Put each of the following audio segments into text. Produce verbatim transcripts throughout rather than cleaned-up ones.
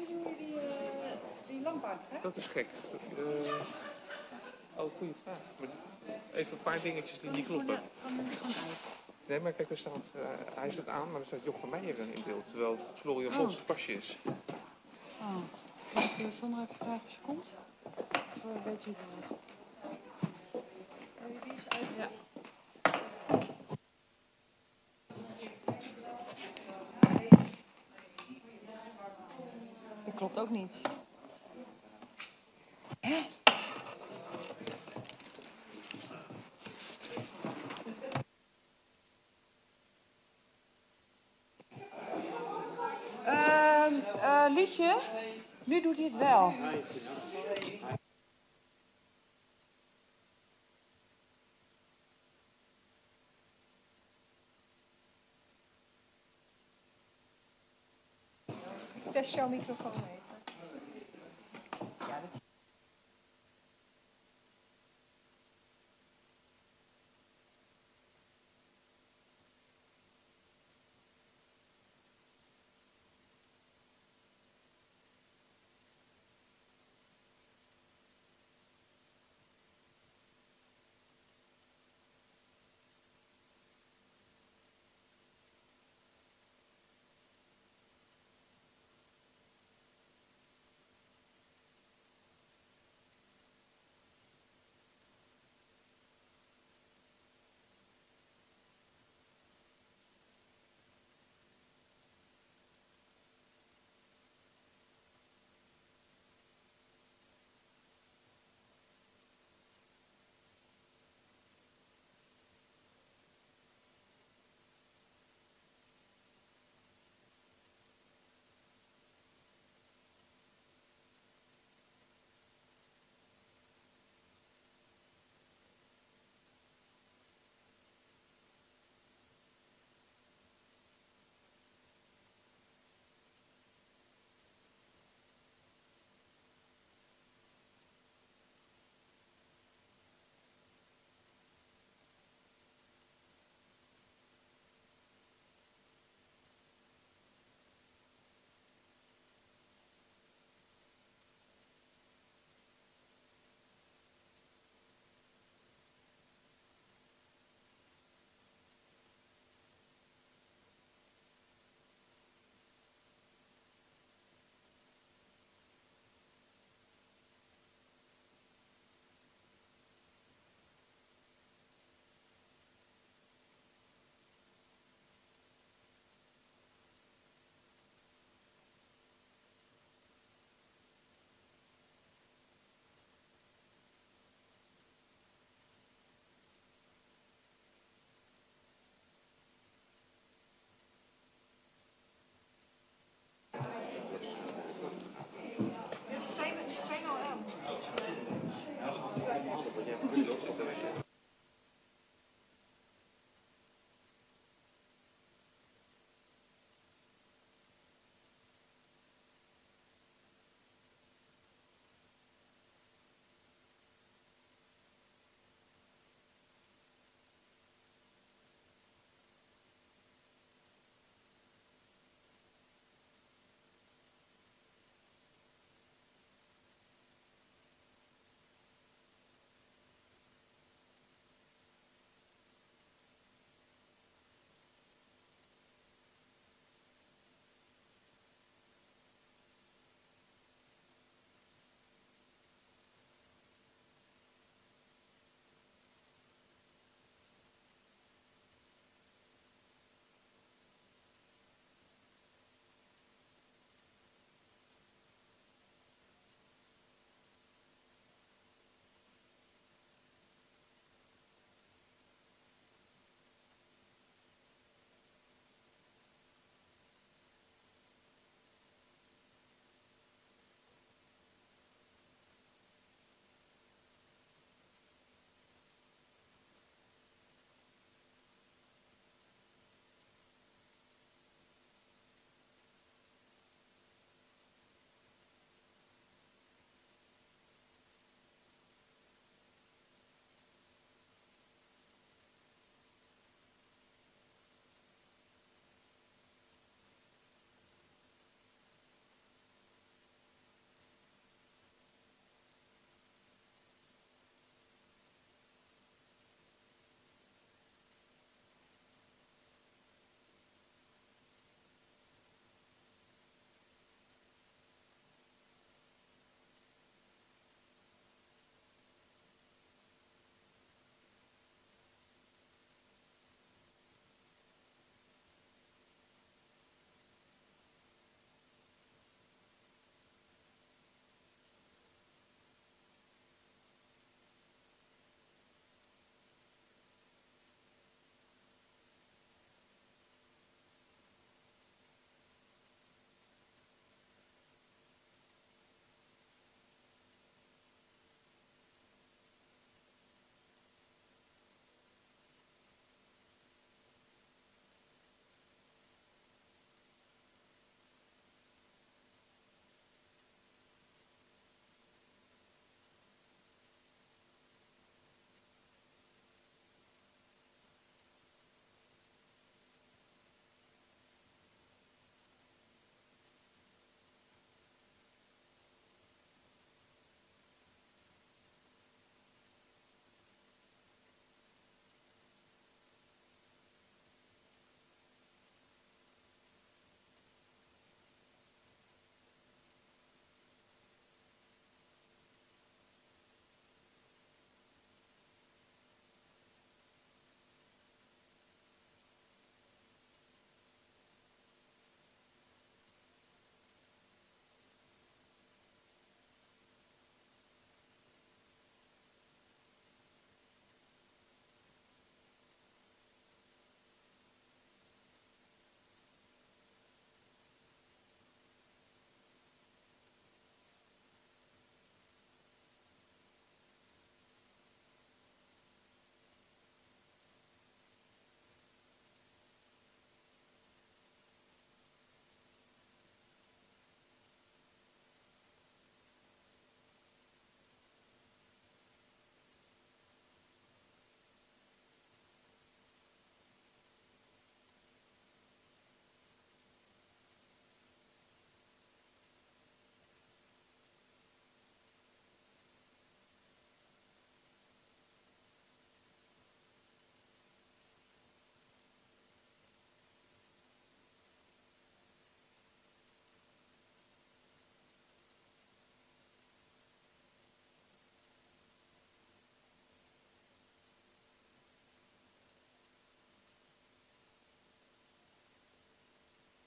jullie hoe je die, uh, die lamp aankrijgt? Dat is gek. Uh, oh, goede vraag. Maar even een paar dingetjes die niet kloppen. Nee, maar kijk, er staat, uh, hij staat aan, maar er staat Jochem Meijer in beeld. Terwijl het Florian Bos het pasje is. Oh, kan ik uh, Sandra even vragen of ze komt? Of uh, weet je het? Die is uit. Ja. Dat klopt ook niet. Hè? Uh, uh, Liesje, nu doet hij het wel. Test jouw microfoon even. Ja, dat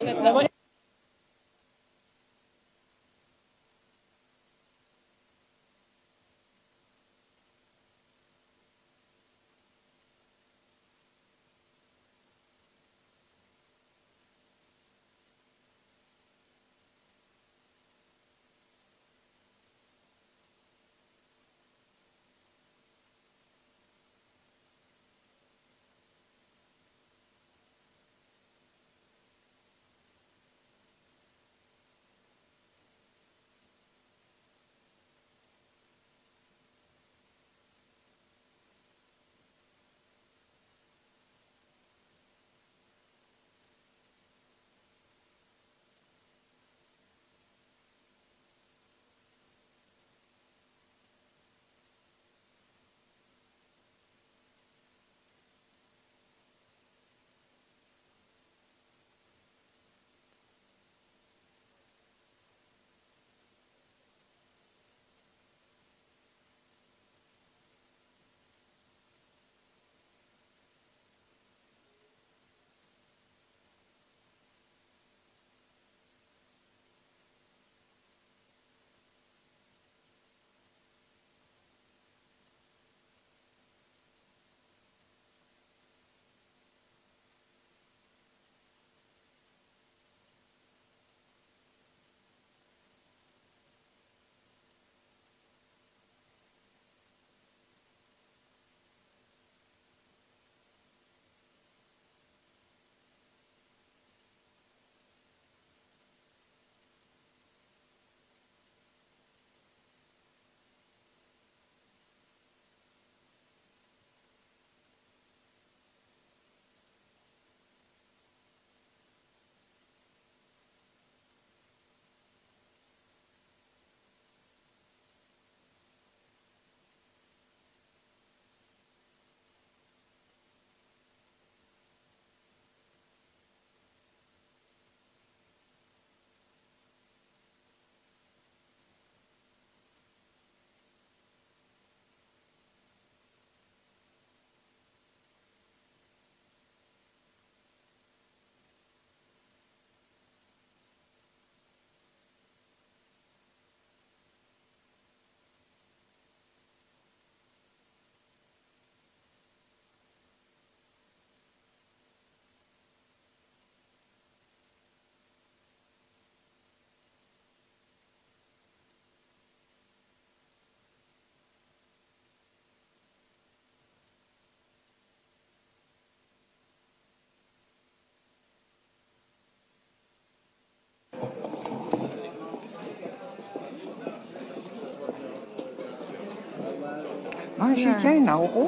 Waar zit jij nou op?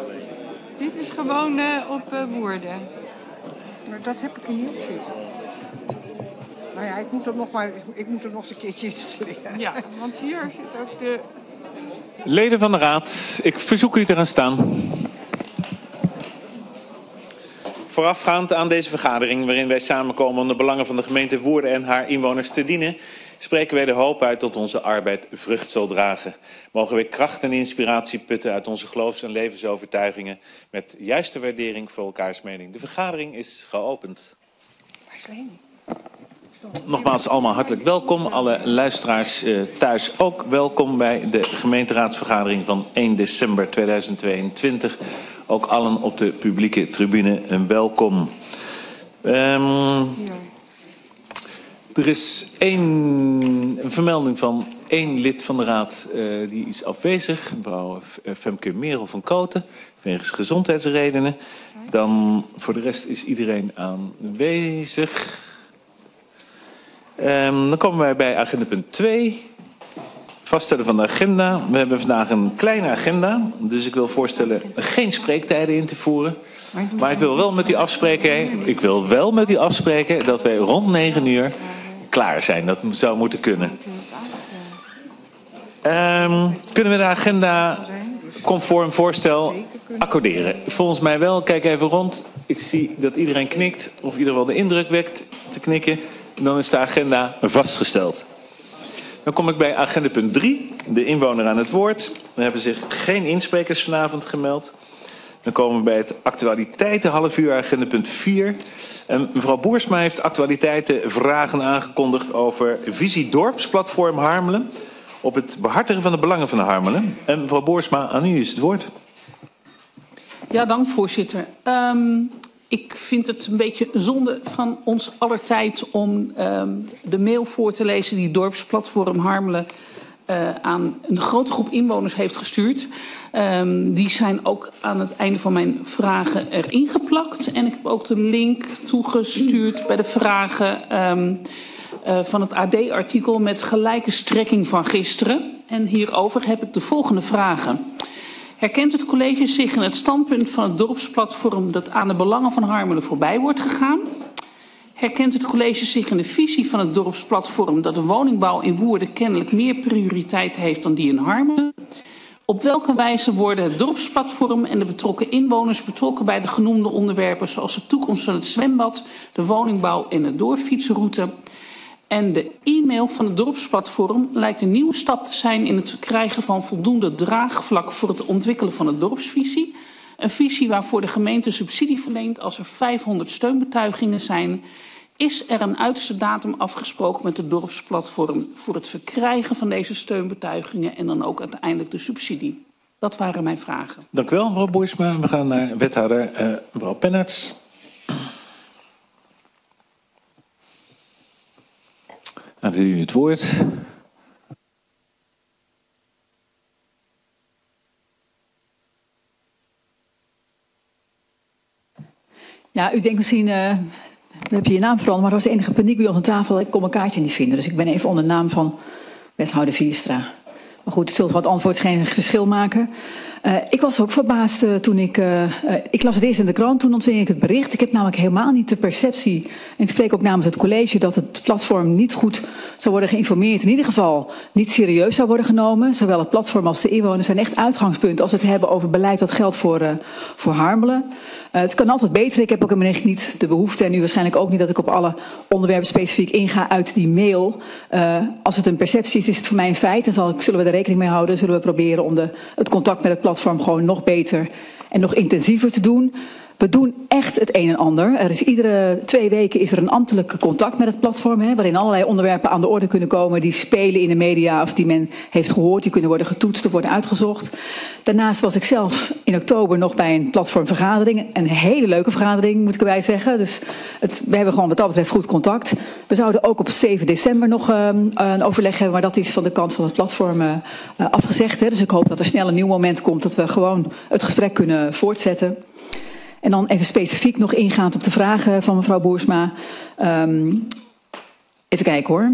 Dit is gewoon uh, op uh, Woerden. Maar dat heb ik er niet op zitten. Nou ja, ik moet er nog maar, ik moet er nog eens een keertje installeren. Ja, want hier zit ook de... Leden van de Raad, ik verzoek u te gaan staan. Voorafgaand aan deze vergadering, waarin wij samenkomen om de belangen van de gemeente Woerden en haar inwoners te dienen, spreken wij de hoop uit dat onze arbeid vrucht zal dragen. Mogen wij kracht en inspiratie putten uit onze geloofs- en levensovertuigingen met juiste waardering voor elkaars mening. De vergadering is geopend. Waar is Leni? Nogmaals allemaal hartelijk welkom. Alle luisteraars uh, thuis ook welkom bij de gemeenteraadsvergadering van één december tweeduizend tweeëntwintig. Ook allen op de publieke tribune een welkom. Um, er is één een vermelding van één lid van de raad uh, die is afwezig. Mevrouw Femke Merel van Koten, wegens gezondheidsredenen. Dan voor de rest is iedereen aanwezig. Um, dan komen wij bij agenda punt twee. Vaststellen van de agenda. We hebben vandaag een kleine agenda. Dus ik wil voorstellen geen spreektijden in te voeren. Maar ik wil wel met u afspreken. Ik wil wel met u afspreken dat wij rond negen uur klaar zijn. Dat zou moeten kunnen. Um, kunnen we de agenda conform voorstel accorderen? Volgens mij wel. Kijk even rond. Ik zie dat iedereen knikt. Of in ieder geval de indruk wekt te knikken. En dan is de agenda vastgesteld. Dan kom ik bij agenda punt drie, de inwoner aan het woord. Er hebben zich geen insprekers vanavond gemeld. Dan komen we bij het actualiteiten half uur, agenda punt vier. En mevrouw Boersma heeft actualiteiten vragen aangekondigd over visie dorpsplatform Harmelen. Op het behartigen van de belangen van de Harmelen. En mevrouw Boersma, aan u is het woord. Ja, dank voorzitter. Um, ik vind het een beetje zonde van ons aller tijd om um, de mail voor te lezen die dorpsplatform Harmelen uh, aan een grote groep inwoners heeft gestuurd. Um, die zijn ook aan het einde van mijn vragen erin geplakt. En ik heb ook de link toegestuurd bij de vragen um, uh, van het A D-artikel met gelijke strekking van gisteren. En hierover heb ik de volgende vragen. Herkent het college zich in het standpunt van het dorpsplatform dat aan de belangen van Harmelen voorbij wordt gegaan? Herkent het college zich in de visie van het dorpsplatform dat de woningbouw in Woerden kennelijk meer prioriteit heeft dan die in Harmelen? Op welke wijze worden het dorpsplatform en de betrokken inwoners betrokken bij de genoemde onderwerpen zoals de toekomst van het zwembad, de woningbouw en de doorfietsroute? En de e-mail van het dorpsplatform lijkt een nieuwe stap te zijn in het verkrijgen van voldoende draagvlak voor het ontwikkelen van de dorpsvisie. Een visie waarvoor de gemeente subsidie verleent als er vijfhonderd steunbetuigingen zijn. Is er een uiterste datum afgesproken met het dorpsplatform voor het verkrijgen van deze steunbetuigingen en dan ook uiteindelijk de subsidie? Dat waren mijn vragen. Dank u wel, mevrouw Boersma. We gaan naar wethouder uh, mevrouw Pennerts. Aan u het woord. Ja, u denkt misschien, uh, we hebben je naam veranderd, maar er was enige paniek bij ons aan tafel. Ik kon mijn kaartje niet vinden, dus ik ben even onder de naam van wethouder Vierstra. Maar goed, het zult wat antwoord geen verschil maken. Uh, ik was ook verbaasd uh, toen ik... Uh, uh, ik las het eerst in de krant, toen ontving ik het bericht. Ik heb namelijk helemaal niet de perceptie, en ik spreek ook namens het college, dat het platform niet goed zou worden geïnformeerd. In ieder geval niet serieus zou worden genomen. Zowel het platform als de inwoners zijn echt uitgangspunt als we het hebben over beleid dat geldt voor, uh, voor Harmelen. Uh, het kan altijd beter. Ik heb ook helemaal niet de behoefte, en u waarschijnlijk ook niet, dat ik op alle onderwerpen specifiek inga uit die mail. Uh, als het een perceptie is, is het voor mij een feit. Dan zal ik, zullen we er rekening mee houden. Zullen we proberen om de, het contact met het platform gewoon nog beter en nog intensiever te doen. We doen echt het een en ander. Er is iedere twee weken is er een ambtelijk contact met het platform, hè, waarin allerlei onderwerpen aan de orde kunnen komen die spelen in de media of die men heeft gehoord, die kunnen worden getoetst of worden uitgezocht. Daarnaast was ik zelf in oktober nog bij een platformvergadering. Een hele leuke vergadering, moet ik erbij zeggen. Dus het, we hebben gewoon wat dat betreft goed contact. We zouden ook op zeven december nog uh, een overleg hebben, maar dat is van de kant van het platform uh, afgezegd. Hè. Dus ik hoop dat er snel een nieuw moment komt dat we gewoon het gesprek kunnen voortzetten. En dan even specifiek nog ingaand op de vragen van mevrouw Boersma. Um, even kijken hoor.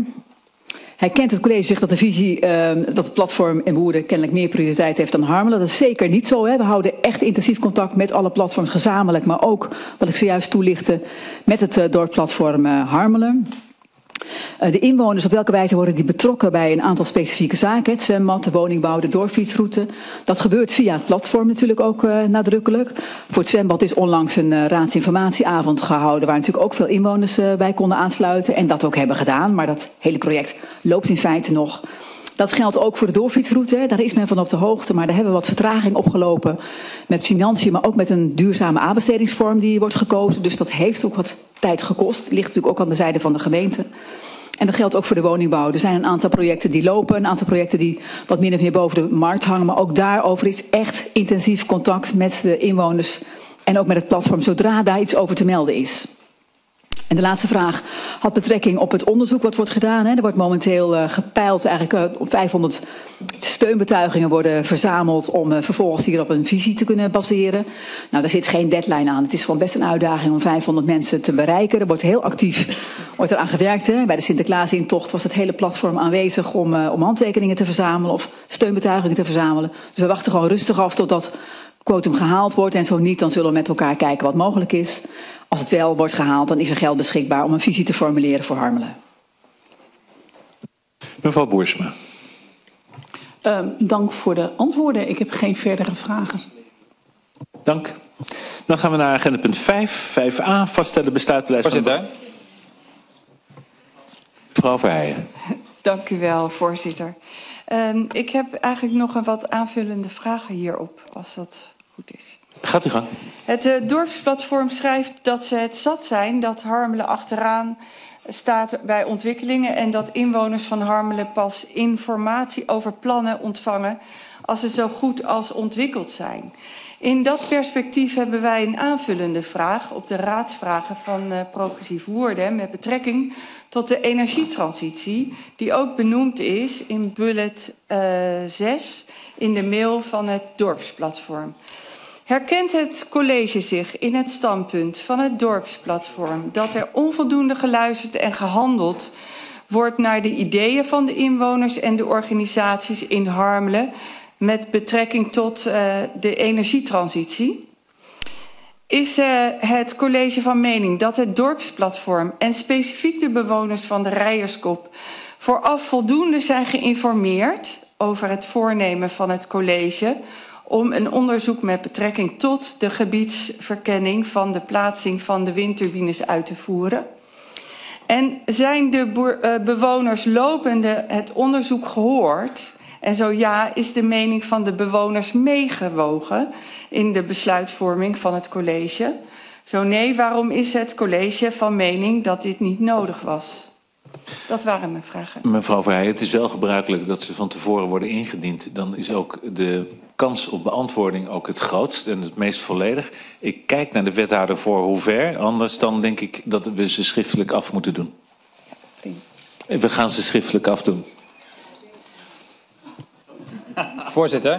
Hij kent het college zich dat de visie, uh, dat het platform in Woerden kennelijk meer prioriteit heeft dan Harmelen. Dat is zeker niet zo. Hè. We houden echt intensief contact met alle platforms gezamenlijk. Maar ook, wat ik zojuist toelichtte, met het uh, dorpplatform uh, Harmelen. Uh, de inwoners, op welke wijze worden die betrokken bij een aantal specifieke zaken? Het zwembad, de woningbouw, de doorfietsroute. Dat gebeurt via het platform natuurlijk ook uh, nadrukkelijk. Voor het zwembad is onlangs een uh, raadsinformatieavond gehouden, waar natuurlijk ook veel inwoners uh, bij konden aansluiten. En dat ook hebben gedaan, maar dat hele project loopt in feite nog. Dat geldt ook voor de doorfietsroute. Daar is men van op de hoogte, maar daar hebben we wat vertraging opgelopen met financiën, maar ook met een duurzame aanbestedingsvorm die wordt gekozen. Dus dat heeft ook wat tijd gekost. Ligt natuurlijk ook aan de zijde van de gemeente. En dat geldt ook voor de woningbouw. Er zijn een aantal projecten die lopen, een aantal projecten die wat min of meer boven de markt hangen. Maar ook daarover is echt intensief contact met de inwoners en ook met het platform, zodra daar iets over te melden is. En de laatste vraag had betrekking op het onderzoek wat wordt gedaan. Hè. Er wordt momenteel uh, gepeild, eigenlijk uh, op vijfhonderd steunbetuigingen worden verzameld om uh, vervolgens hier op een visie te kunnen baseren. Nou, daar zit geen deadline aan. Het is gewoon best een uitdaging om vijfhonderd mensen te bereiken. Er wordt heel actief wordt er aan gewerkt. Hè. Bij de Sinterklaasintocht was het hele platform aanwezig om, uh, om handtekeningen te verzamelen of steunbetuigingen te verzamelen. Dus we wachten gewoon rustig af tot dat quotum gehaald wordt. En zo niet, dan zullen we met elkaar kijken wat mogelijk is. Als het wel wordt gehaald, dan is er geld beschikbaar om een visie te formuleren voor Harmelen. Mevrouw Boersma. Uh, dank voor de antwoorden. Ik heb geen verdere vragen. Dank. Dan gaan we naar agenda punt vijf, vijf a, vaststellen besluitlijst van... Voorzitter. Mevrouw Verheijen. Dank u wel, voorzitter. Uh, ik heb eigenlijk nog een wat aanvullende vragen hierop, als dat goed is. Gaat u gang. Het uh, dorpsplatform schrijft dat ze het zat zijn dat Harmelen achteraan staat bij ontwikkelingen en dat inwoners van Harmelen pas informatie over plannen ontvangen als ze zo goed als ontwikkeld zijn. In dat perspectief hebben wij een aanvullende vraag op de raadsvragen van uh, Progressief Woerden met betrekking tot de energietransitie, die ook benoemd is in bullet uh, zes in de mail van het dorpsplatform. Herkent het college zich in het standpunt van het dorpsplatform dat er onvoldoende geluisterd en gehandeld wordt naar de ideeën van de inwoners en de organisaties in Harmelen met betrekking tot uh, de energietransitie? Is uh, het college van mening dat het dorpsplatform en specifiek de bewoners van de Rijerskop vooraf voldoende zijn geïnformeerd over het voornemen van het college om een onderzoek met betrekking tot de gebiedsverkenning van de plaatsing van de windturbines uit te voeren? En zijn de uh, bewoners lopende het onderzoek gehoord? En zo ja, is de mening van de bewoners meegewogen in de besluitvorming van het college? Zo nee, waarom is het college van mening dat dit niet nodig was? Dat waren mijn vragen. Mevrouw Verheijen, het is wel gebruikelijk dat ze van tevoren worden ingediend. Dan is ook de kans op beantwoording ook het grootst en het meest volledig. Ik kijk naar de wethouder voor hoe ver. Anders dan denk ik dat we ze schriftelijk af moeten doen. We gaan ze schriftelijk afdoen. Voorzitter.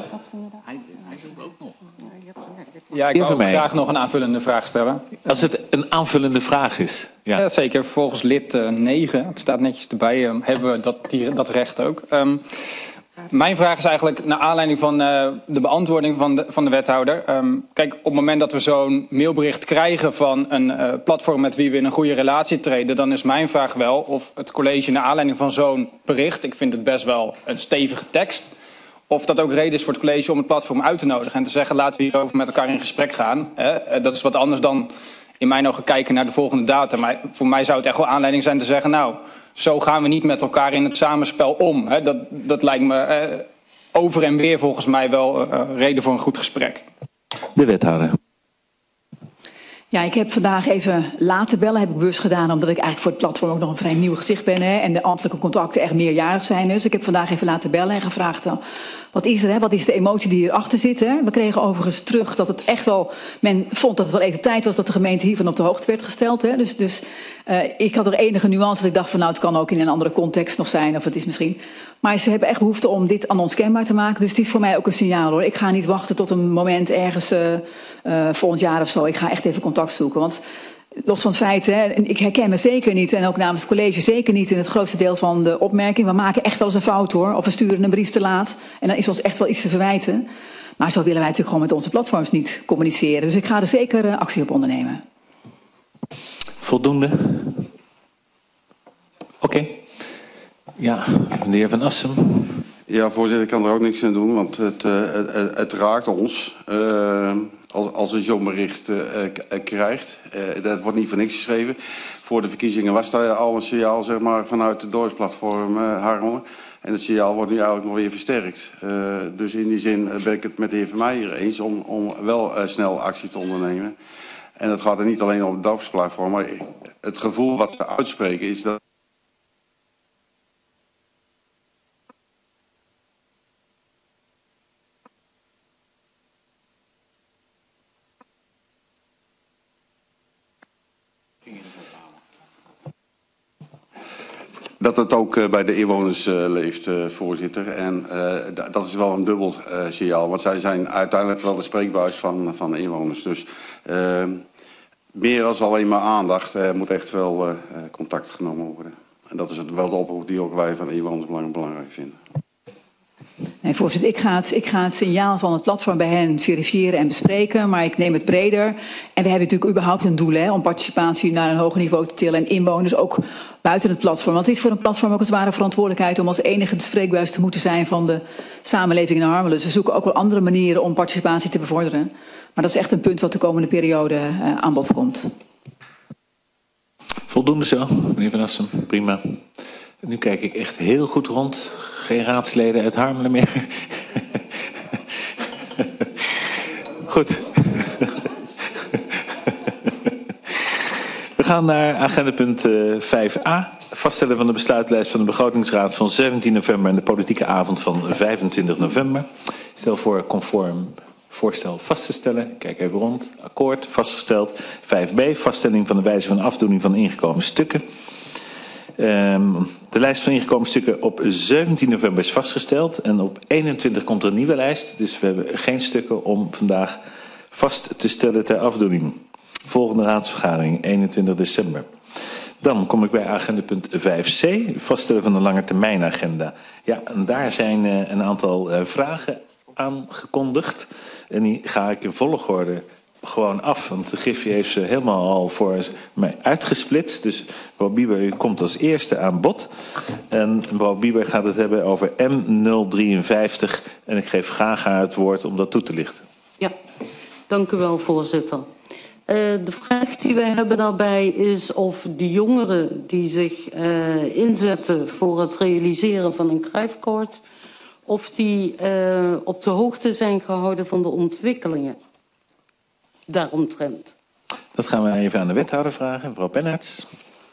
Ja, ik wil ook graag nog een aanvullende vraag stellen. Als het een aanvullende vraag is. Ja, ja zeker. Volgens lid uh, negen, het staat netjes erbij, uh, hebben we dat, die, dat recht ook. Um, mijn vraag is eigenlijk naar aanleiding van uh, de beantwoording van de, van de wethouder. Um, kijk, op het moment dat we zo'n mailbericht krijgen van een uh, platform met wie we in een goede relatie treden, dan is mijn vraag wel of het college naar aanleiding van zo'n bericht, ik vind het best wel een stevige tekst, of dat ook reden is voor het college om het platform uit te nodigen en te zeggen laten we hierover met elkaar in gesprek gaan. Hè? Dat is wat anders dan in mijn ogen kijken naar de volgende data. Maar voor mij zou het echt wel aanleiding zijn te zeggen, nou, zo gaan we niet met elkaar in het samenspel om. Hè? Dat, dat lijkt me eh, over en weer volgens mij wel uh, reden voor een goed gesprek. De wethouder. Ja, ik heb vandaag even laten bellen, heb ik bewust gedaan, omdat ik eigenlijk voor het platform ook nog een vrij nieuw gezicht ben. Hè, en de ambtelijke contacten echt meerjarig zijn. Dus ik heb vandaag even laten bellen en gevraagd, uh, wat is er, hè? Wat is de emotie die hierachter zit? Hè? We kregen overigens terug dat het echt wel, men vond dat het wel even tijd was dat de gemeente hiervan op de hoogte werd gesteld. Hè? Dus, dus uh, ik had er enige nuance dat ik dacht van nou, het kan ook in een andere context nog zijn, of het is misschien. Maar ze hebben echt behoefte om dit aan ons kenbaar te maken. Dus het is voor mij ook een signaal hoor. Ik ga niet wachten tot een moment ergens uh, uh, volgend jaar of zo. Ik ga echt even contact zoeken. Want los van het feit, hè, ik herken me zeker niet, en ook namens het college zeker niet in het grootste deel van de opmerking. We maken echt wel eens een fout hoor. Of we sturen een brief te laat. En dan is ons echt wel iets te verwijten. Maar zo willen wij natuurlijk gewoon met onze platforms niet communiceren. Dus ik ga er zeker uh, actie op ondernemen. Voldoende? Oké. Okay. Ja, de heer Van Assem. Ja, voorzitter, ik kan er ook niks aan doen, want het, uh, het, het raakt ons. Uh, als, als een zo'n bericht uh, krijgt. Uh, dat wordt niet voor niks geschreven. Voor de verkiezingen was daar al een signaal, zeg maar, vanuit het dorpsplatform uh, Harmelen. En het signaal wordt nu eigenlijk nog weer versterkt. Uh, dus in die zin ben ik het met de heer Van Meijer eens om, om wel uh, snel actie te ondernemen. En dat gaat er niet alleen om het dorpsplatform, maar het gevoel wat ze uitspreken is dat dat het ook uh, bij de inwoners uh, leeft, uh, voorzitter. En uh, dat is wel een dubbel uh, signaal. Want zij zijn uiteindelijk wel de spreekbuis van, van de inwoners. Dus uh, meer dan alleen maar aandacht. Er uh, moet echt wel uh, contact genomen worden. En dat is het, wel de oproep die ook wij van de inwoners belang, belangrijk vinden. Nee, voorzitter, ik ga, het, ik ga het signaal van het platform bij hen verifiëren en bespreken, maar ik neem het breder. En we hebben natuurlijk überhaupt een doel hè, om participatie naar een hoger niveau te tillen en inwoners ook buiten het platform. Want het is voor een platform ook een zware verantwoordelijkheid om als enige de spreekbuis te moeten zijn van de samenleving in Harmelen. Dus we zoeken ook wel andere manieren om participatie te bevorderen. Maar dat is echt een punt wat de komende periode uh, aan bod komt. Voldoende zo, meneer Van Assem. Prima. Nu kijk ik echt heel goed rond. Geen raadsleden uit Harmelen meer. Goed. We gaan naar agendapunt uh, vijf a. Vaststellen van de besluitlijst van de begrotingsraad van zeventien november en de politieke avond van vijfentwintig november. Stel voor conform voorstel vast te stellen. Kijk even rond. Akkoord, vastgesteld. vijf b, vaststelling van de wijze van afdoening van ingekomen stukken. Um, de lijst van ingekomen stukken op zeventien november is vastgesteld. En op eenentwintig komt er een nieuwe lijst. Dus we hebben geen stukken om vandaag vast te stellen ter afdoening. Volgende raadsvergadering, eenentwintig december. Dan kom ik bij agendapunt vijf c, vaststellen van de langetermijnagenda. Ja, en daar zijn uh, een aantal uh, vragen aangekondigd. En die ga ik in volgorde gewoon af. Want de Griffie heeft ze helemaal al voor mij uitgesplitst. Dus mevrouw Bieber, u komt als eerste aan bod. En mevrouw Bieber gaat het hebben over M nul drieënvijftig. En ik geef graag haar het woord om dat toe te lichten. Ja, dank u wel, voorzitter. Uh, de vraag die wij hebben daarbij is of de jongeren die zich uh, inzetten voor het realiseren van een kruifkoord, of die uh, op de hoogte zijn gehouden van de ontwikkelingen daaromtrent. Dat gaan we even aan de wethouder vragen, mevrouw Pennaerts.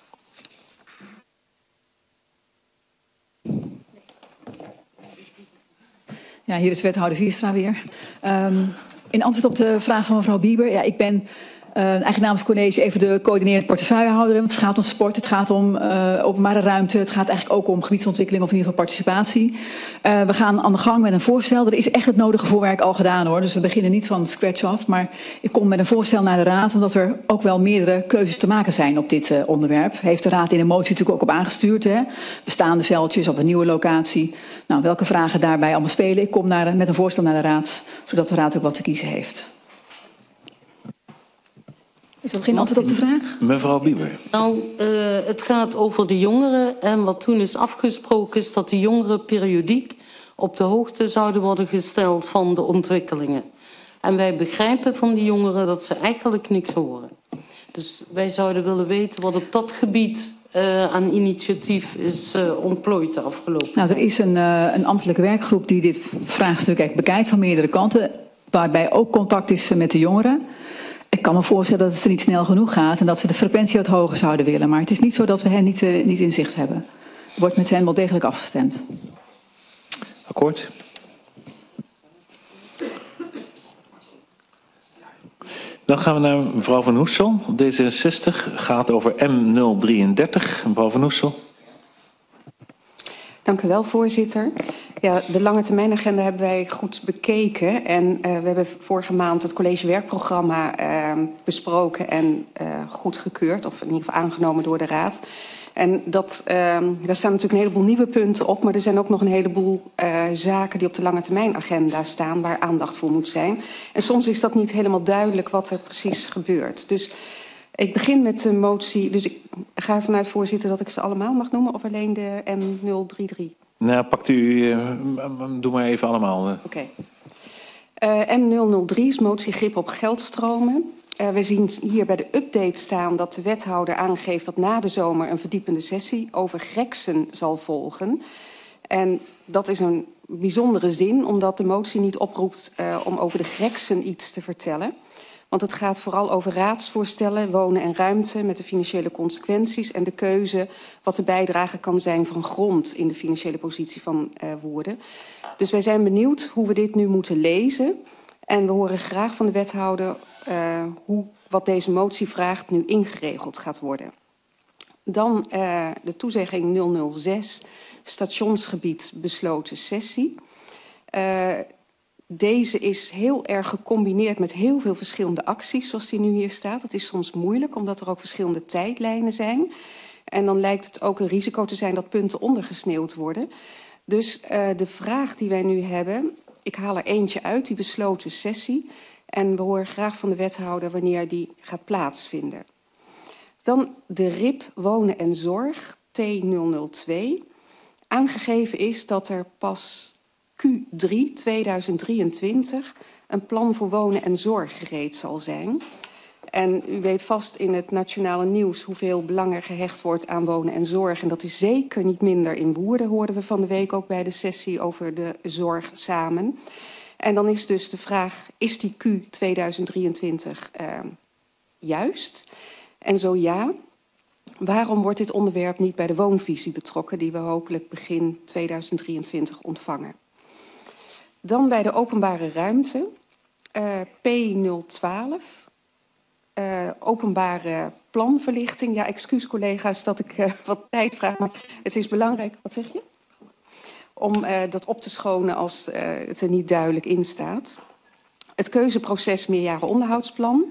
Ja, hier is wethouder Vierstra weer. Um, in antwoord op de vraag van mevrouw Bieber, ja, ik ben Uh, eigenlijk namens het college even de coördinerende portefeuillehouder. Want het gaat om sport, het gaat om uh, openbare ruimte. Het gaat eigenlijk ook om gebiedsontwikkeling of in ieder geval participatie. Uh, we gaan aan de gang met een voorstel. Er is echt het nodige voorwerk al gedaan hoor. Dus we beginnen niet van scratch af. Maar ik kom met een voorstel naar de raad. Omdat er ook wel meerdere keuzes te maken zijn op dit uh, onderwerp. Heeft de raad in de motie natuurlijk ook op aangestuurd. Hè? Bestaande veldjes op een nieuwe locatie. Nou, welke vragen daarbij allemaal spelen. Ik kom naar, met een voorstel naar de raad. Zodat de raad ook wat te kiezen heeft. Is dat geen antwoord op de vraag? Mevrouw Bieber. Nou, uh, het gaat over de jongeren. En wat toen is afgesproken is dat de jongeren periodiek op de hoogte zouden worden gesteld van de ontwikkelingen. En wij begrijpen van die jongeren dat ze eigenlijk niks horen. Dus wij zouden willen weten wat op dat gebied uh, aan initiatief is uh, ontplooid de afgelopen Nou, er is een, uh, een ambtelijke werkgroep die dit vraagstuk echt bekijkt van meerdere kanten. Waarbij ook contact is met de jongeren. Ik kan me voorstellen dat het er niet snel genoeg gaat en dat ze de frequentie wat hoger zouden willen. Maar het is niet zo dat we hen niet, uh, niet in zicht hebben. Er wordt met hen wel degelijk afgestemd. Akkoord. Dan gaan we naar mevrouw Van Hoessel. D zesenzestig gaat over M nul drieëndertig. Mevrouw Van Hoessel. Dank u wel, voorzitter. Ja, de lange termijnagenda hebben wij goed bekeken. En uh, we hebben vorige maand het college werkprogramma uh, besproken en uh, goedgekeurd. Of in ieder geval aangenomen door de raad. En dat, uh, daar staan natuurlijk een heleboel nieuwe punten op. Maar er zijn ook nog een heleboel uh, zaken die op de lange termijnagenda staan. Waar aandacht voor moet zijn. En soms is dat niet helemaal duidelijk wat er precies gebeurt. Dus ik begin met de motie. Dus ik ga ervan uit, voorzitter, dat ik ze allemaal mag noemen. Of alleen de M nul drieëndertig. Nou, pakt u, uh, doe maar even allemaal. Uh. Oké. Okay. Uh, M nul nul drie is motie grip op geldstromen. Uh, we zien hier bij de update staan dat de wethouder aangeeft dat na de zomer een verdiepende sessie over Greksen zal volgen. En dat is een bijzondere zin, omdat de motie niet oproept uh, om over de Greksen iets te vertellen. Want het gaat vooral over raadsvoorstellen, wonen en ruimte met de financiële consequenties en de keuze wat de bijdrage kan zijn van grond in de financiële positie van uh, Woerden. Dus wij zijn benieuwd hoe we dit nu moeten lezen. En we horen graag van de wethouder uh, hoe wat deze motie vraagt nu ingeregeld gaat worden. Dan uh, de toezegging nul nul zes, stationsgebied besloten sessie. Uh, Deze is heel erg gecombineerd met heel veel verschillende acties, zoals die nu hier staat. Dat is soms moeilijk, omdat er ook verschillende tijdlijnen zijn. En dan lijkt het ook een risico te zijn dat punten ondergesneeuwd worden. Dus uh, de vraag die wij nu hebben, ik haal er eentje uit, die besloten sessie. En we horen graag van de wethouder wanneer die gaat plaatsvinden. Dan de R I P Wonen en Zorg, T nul nul twee. Aangegeven is dat er pas Q drie tweeduizend drieëntwintig een plan voor wonen en zorg gereed zal zijn. En u weet vast in het nationale nieuws hoeveel belang er gehecht wordt aan wonen en zorg. En dat is zeker niet minder in Woerden, hoorden we van de week ook bij de sessie over de zorg samen. En dan is dus de vraag, is die Q tweeduizend drieëntwintig uh, juist? En zo ja, waarom wordt dit onderwerp niet bij de woonvisie betrokken, die we hopelijk begin tweeduizend drieëntwintig ontvangen? Dan bij de openbare ruimte, uh, P nul twaalf, uh, openbare planverlichting. Ja, excuus collega's dat ik uh, wat tijd vraag, maar het is belangrijk. Wat zeg je? Om uh, dat op te schonen als uh, het er niet duidelijk in staat. Het keuzeproces meerjaren onderhoudsplan.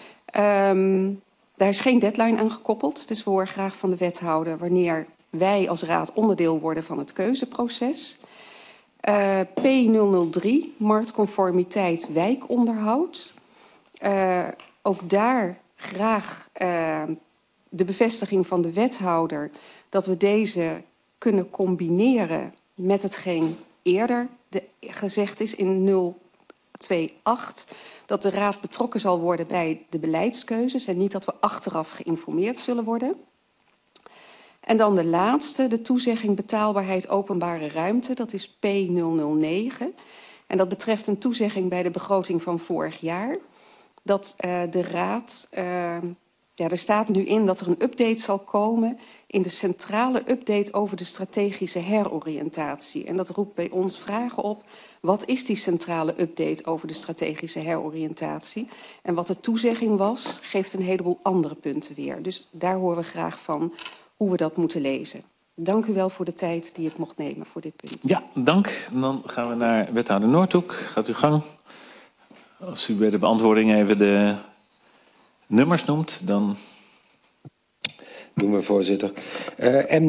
Um, daar is geen deadline aan gekoppeld, dus we horen graag van de wethouder wanneer wij als raad onderdeel worden van het keuzeproces. Uh, P nul nul drie, marktconformiteit wijkonderhoud. Uh, ook daar graag uh, de bevestiging van de wethouder dat we deze kunnen combineren met hetgeen eerder de, gezegd is in nul twee acht. Dat de raad betrokken zal worden bij de beleidskeuzes en niet dat we achteraf geïnformeerd zullen worden. En dan de laatste, de toezegging betaalbaarheid openbare ruimte. Dat is P nul nul negen. En dat betreft een toezegging bij de begroting van vorig jaar. Dat uh, de raad, uh, ja, er staat nu in dat er een update zal komen in de centrale update over de strategische heroriëntatie. En dat roept bij ons vragen op. Wat is die centrale update over de strategische heroriëntatie? En wat de toezegging was, geeft een heleboel andere punten weer. Dus daar horen we graag van hoe we dat moeten lezen. Dank u wel voor de tijd die ik mocht nemen voor dit punt. Ja, dank. En dan gaan we naar wethouder Noordhoek. Gaat u gang. Als u bij de beantwoording even de nummers noemt, dan... Doen we, voorzitter. Uh, M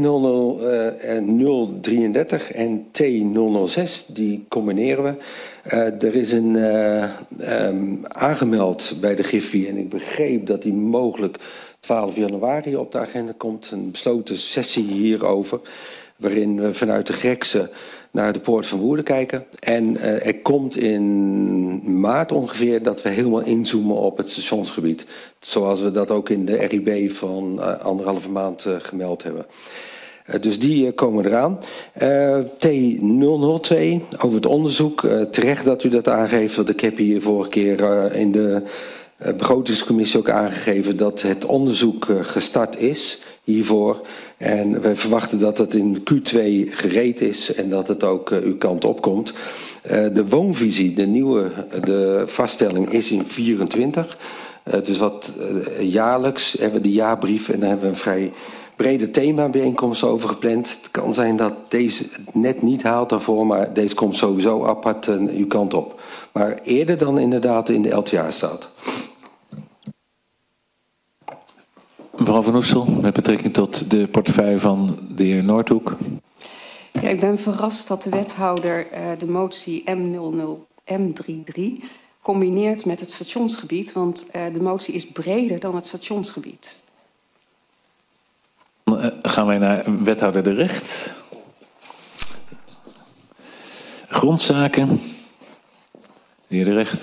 nul drieëndertig en T nul nul zes, die combineren we. Uh, er is een uh, um, aangemeld bij de Griffie en ik begreep dat die mogelijk twaalf januari op de agenda komt. Een besloten sessie hierover, waarin we vanuit de Grekse naar de Poort van Woerden kijken. En uh, er komt in maart ongeveer dat we helemaal inzoomen op het stationsgebied. Zoals we dat ook in de R I B van uh, anderhalve maand uh, gemeld hebben. Uh, dus die uh, komen eraan. Uh, T nul nul twee, over het onderzoek. Uh, terecht dat u dat aangeeft, want ik heb hier vorige keer uh, in de uh, begrotingscommissie ook aangegeven dat het onderzoek uh, gestart is hiervoor. En we verwachten dat het in Q twee gereed is en dat het ook uh, uw kant op komt. Uh, de woonvisie, de nieuwe de vaststelling is in vierentwintig. Uh, dus wat uh, jaarlijks hebben we de jaarbrief en daar hebben we een vrij brede themabijeenkomst over gepland. Het kan zijn dat deze het net niet haalt daarvoor, maar deze komt sowieso apart uh, uw kant op. Maar eerder dan inderdaad in de L T A staat. Mevrouw Van Oessel, met betrekking tot de portefeuille van de heer Noordhoek. Ja, ik ben verrast dat de wethouder uh, de motie M nul nul M drieëndertig combineert met het stationsgebied, want uh, de motie is breder dan het stationsgebied. Dan uh, gaan wij naar wethouder De Recht. Grondzaken. De heer De Recht.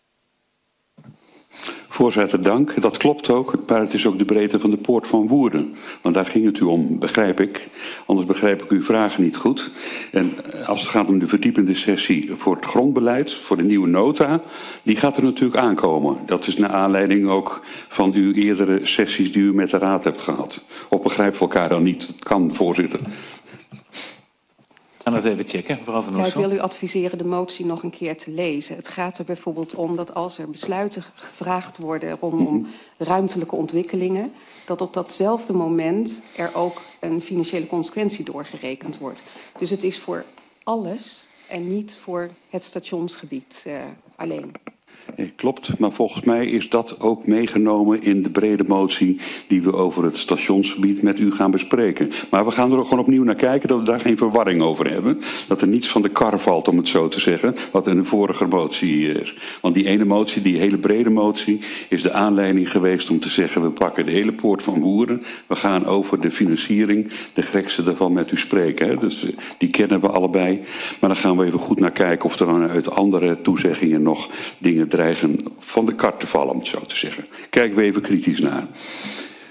Voorzitter, dank. Dat klopt ook, maar het is ook de breedte van de Poort van Woerden. Want daar ging het u om, begrijp ik. Anders begrijp ik uw vragen niet goed. En als het gaat om de verdiepende sessie voor het grondbeleid, voor de nieuwe nota, die gaat er natuurlijk aankomen. Dat is naar aanleiding ook van uw eerdere sessies die u met de raad hebt gehad. Of begrijpen we elkaar dan niet? Dat kan, voorzitter. Aan het even checken, mevrouw Van Ja, ik Oessel. wil u adviseren de motie nog een keer te lezen. Het gaat er bijvoorbeeld om dat als er besluiten gevraagd worden rondom ruimtelijke ontwikkelingen, dat op datzelfde moment er ook een financiële consequentie doorgerekend wordt. Dus het is voor alles en niet voor het stationsgebied uh, alleen. Nee, klopt, maar volgens mij is dat ook meegenomen in de brede motie die we over het stationsgebied met u gaan bespreken. Maar we gaan er ook gewoon opnieuw naar kijken dat we daar geen verwarring over hebben. Dat er niets van de kar valt, om het zo te zeggen, wat in de vorige motie is. Want die ene motie, die hele brede motie, is de aanleiding geweest om te zeggen we pakken de hele Poort van Woerden. We gaan over de financiering, de Grekse daarvan met u spreken. Hè. Dus uh, die kennen we allebei. Maar dan gaan we even goed naar kijken of er dan uit andere toezeggingen nog dingen dreigen van de kar te vallen, om het zo te zeggen. Kijken we even kritisch naar.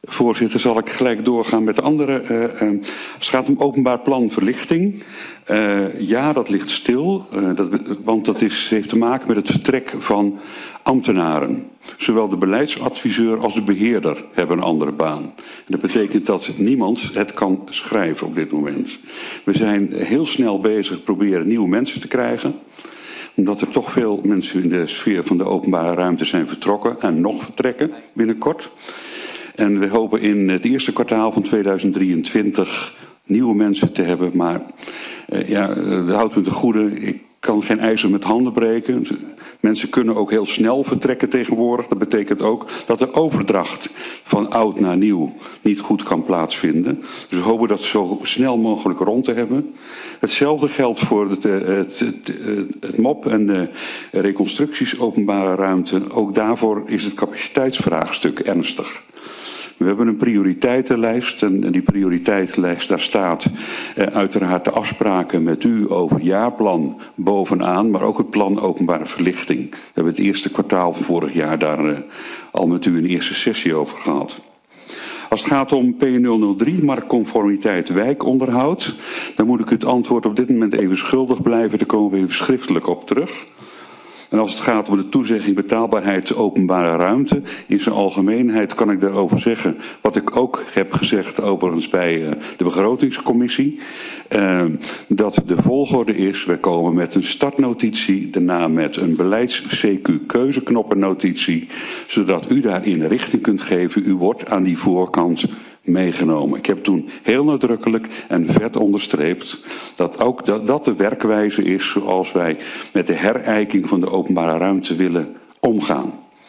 Voorzitter, zal ik gelijk doorgaan met de andere. Uh, uh, als het gaat om openbaar plan verlichting. Uh, ja, dat ligt stil, uh, dat, want dat is, heeft te maken met het vertrek van ambtenaren. Zowel de beleidsadviseur als de beheerder hebben een andere baan. En dat betekent dat niemand het kan schrijven op dit moment. We zijn heel snel bezig proberen nieuwe mensen te krijgen. Omdat er toch veel mensen in de sfeer van de openbare ruimte zijn vertrokken en nog vertrekken binnenkort. En we hopen in het eerste kwartaal van tweeduizend drieëntwintig nieuwe mensen te hebben. Maar uh, ja, dat houdt me te goede. Ik kan geen ijzer met handen breken. Mensen kunnen ook heel snel vertrekken tegenwoordig. Dat betekent ook dat de overdracht van oud naar nieuw niet goed kan plaatsvinden. Dus we hopen dat zo snel mogelijk rond te hebben. Hetzelfde geldt voor het, het, het, het, het M O P en de reconstructies openbare ruimte. Ook daarvoor is het capaciteitsvraagstuk ernstig. We hebben een prioriteitenlijst en die prioriteitenlijst, daar staat eh, uiteraard de afspraken met u over jaarplan bovenaan, maar ook het plan openbare verlichting. We hebben het eerste kwartaal van vorig jaar daar eh, al met u een eerste sessie over gehad. Als het gaat om P nul nul drie, marktconformiteit wijkonderhoud, dan moet ik het antwoord op dit moment even schuldig blijven, daar komen we even schriftelijk op terug. En als het gaat om de toezegging betaalbaarheid openbare ruimte, in zijn algemeenheid kan ik daarover zeggen wat ik ook heb gezegd overigens bij uh, de begrotingscommissie. Uh, dat de volgorde is, we komen met een startnotitie, daarna met een beleids-C Q keuzeknoppennotitie, zodat u daarin richting kunt geven. U wordt aan die voorkant meegenomen. Ik heb toen heel nadrukkelijk en vet onderstreept dat ook dat, dat de werkwijze is zoals wij met de herijking van de openbare ruimte willen omgaan.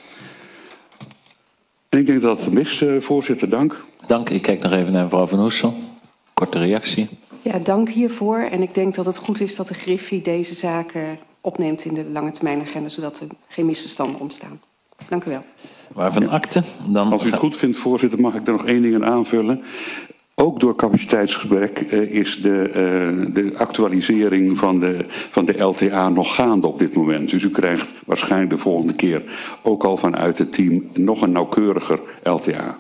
En ik denk dat het mis, uh, voorzitter. Dank. Dank. Ik kijk nog even naar mevrouw Van Oessel. Korte reactie. Ja, dank hiervoor. En ik denk dat het goed is dat de Griffie deze zaken opneemt in de lange termijn agenda, zodat er geen misverstanden ontstaan. Dank u wel. Waarvan akte? Dan Als u het goed vindt, voorzitter, mag ik daar nog één ding aan aanvullen. Ook door capaciteitsgebrek uh, is de, uh, de actualisering van de, van de L T A nog gaande op dit moment. Dus u krijgt waarschijnlijk de volgende keer ook al vanuit het team nog een nauwkeuriger L T A.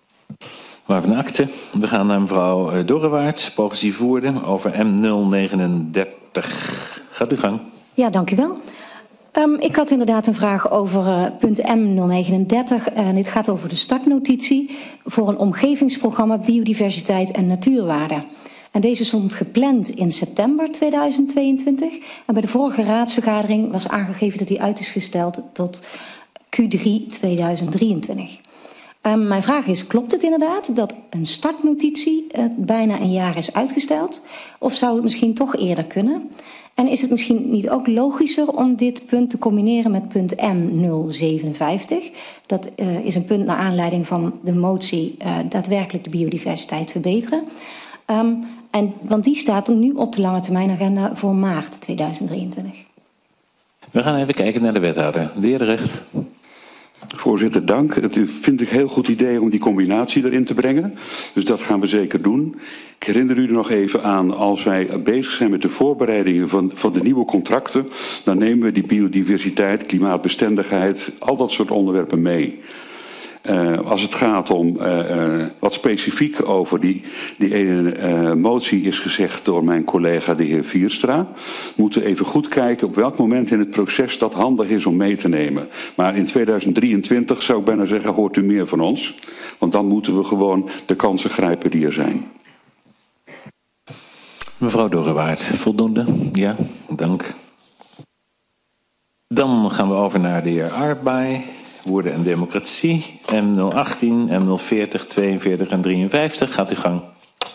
Waarvan akte? We gaan naar mevrouw Dorrewaard, progressief voerder, over M nul negenendertig. Gaat uw gang. Ja, dank u wel. Um, ik had inderdaad een vraag over uh, punt M nul negenendertig. En dit gaat over de startnotitie voor een omgevingsprogramma biodiversiteit en natuurwaarde. En deze stond gepland in september tweeduizend tweeëntwintig. En bij de vorige raadsvergadering was aangegeven dat die uit is gesteld tot Q drie tweeduizend drieëntwintig. Um, mijn vraag is, klopt het inderdaad dat een startnotitie uh, bijna een jaar is uitgesteld? Of zou het misschien toch eerder kunnen? En is het misschien niet ook logischer om dit punt te combineren met punt M nul zevenenvijftig? Dat uh, is een punt naar aanleiding van de motie uh, daadwerkelijk de biodiversiteit verbeteren. Um, en, want die staat er nu op de lange termijn agenda voor maart tweeduizend drieëntwintig. We gaan even kijken naar de wethouder. De heer De Recht. Voorzitter, dank. Het vind ik een heel goed idee om die combinatie erin te brengen. Dus dat gaan we zeker doen. Ik herinner u er nog even aan, als wij bezig zijn met de voorbereidingen van, van de nieuwe contracten, dan nemen we die biodiversiteit, klimaatbestendigheid, al dat soort onderwerpen mee. Uh, als het gaat om uh, uh, wat specifiek over die, die ene uh, motie is gezegd door mijn collega de heer Vierstra, moeten we even goed kijken op welk moment in het proces dat handig is om mee te nemen. Maar in tweeduizend drieëntwintig zou ik bijna zeggen, hoort u meer van ons. Want dan moeten we gewoon de kansen grijpen die er zijn. Mevrouw Dorrewaard, voldoende? Ja, dank. Dan gaan we over naar de heer Arbeij. Woorden en democratie, M nul achttien, M nul veertig, tweeënveertig en drieënvijftig. Gaat uw gang.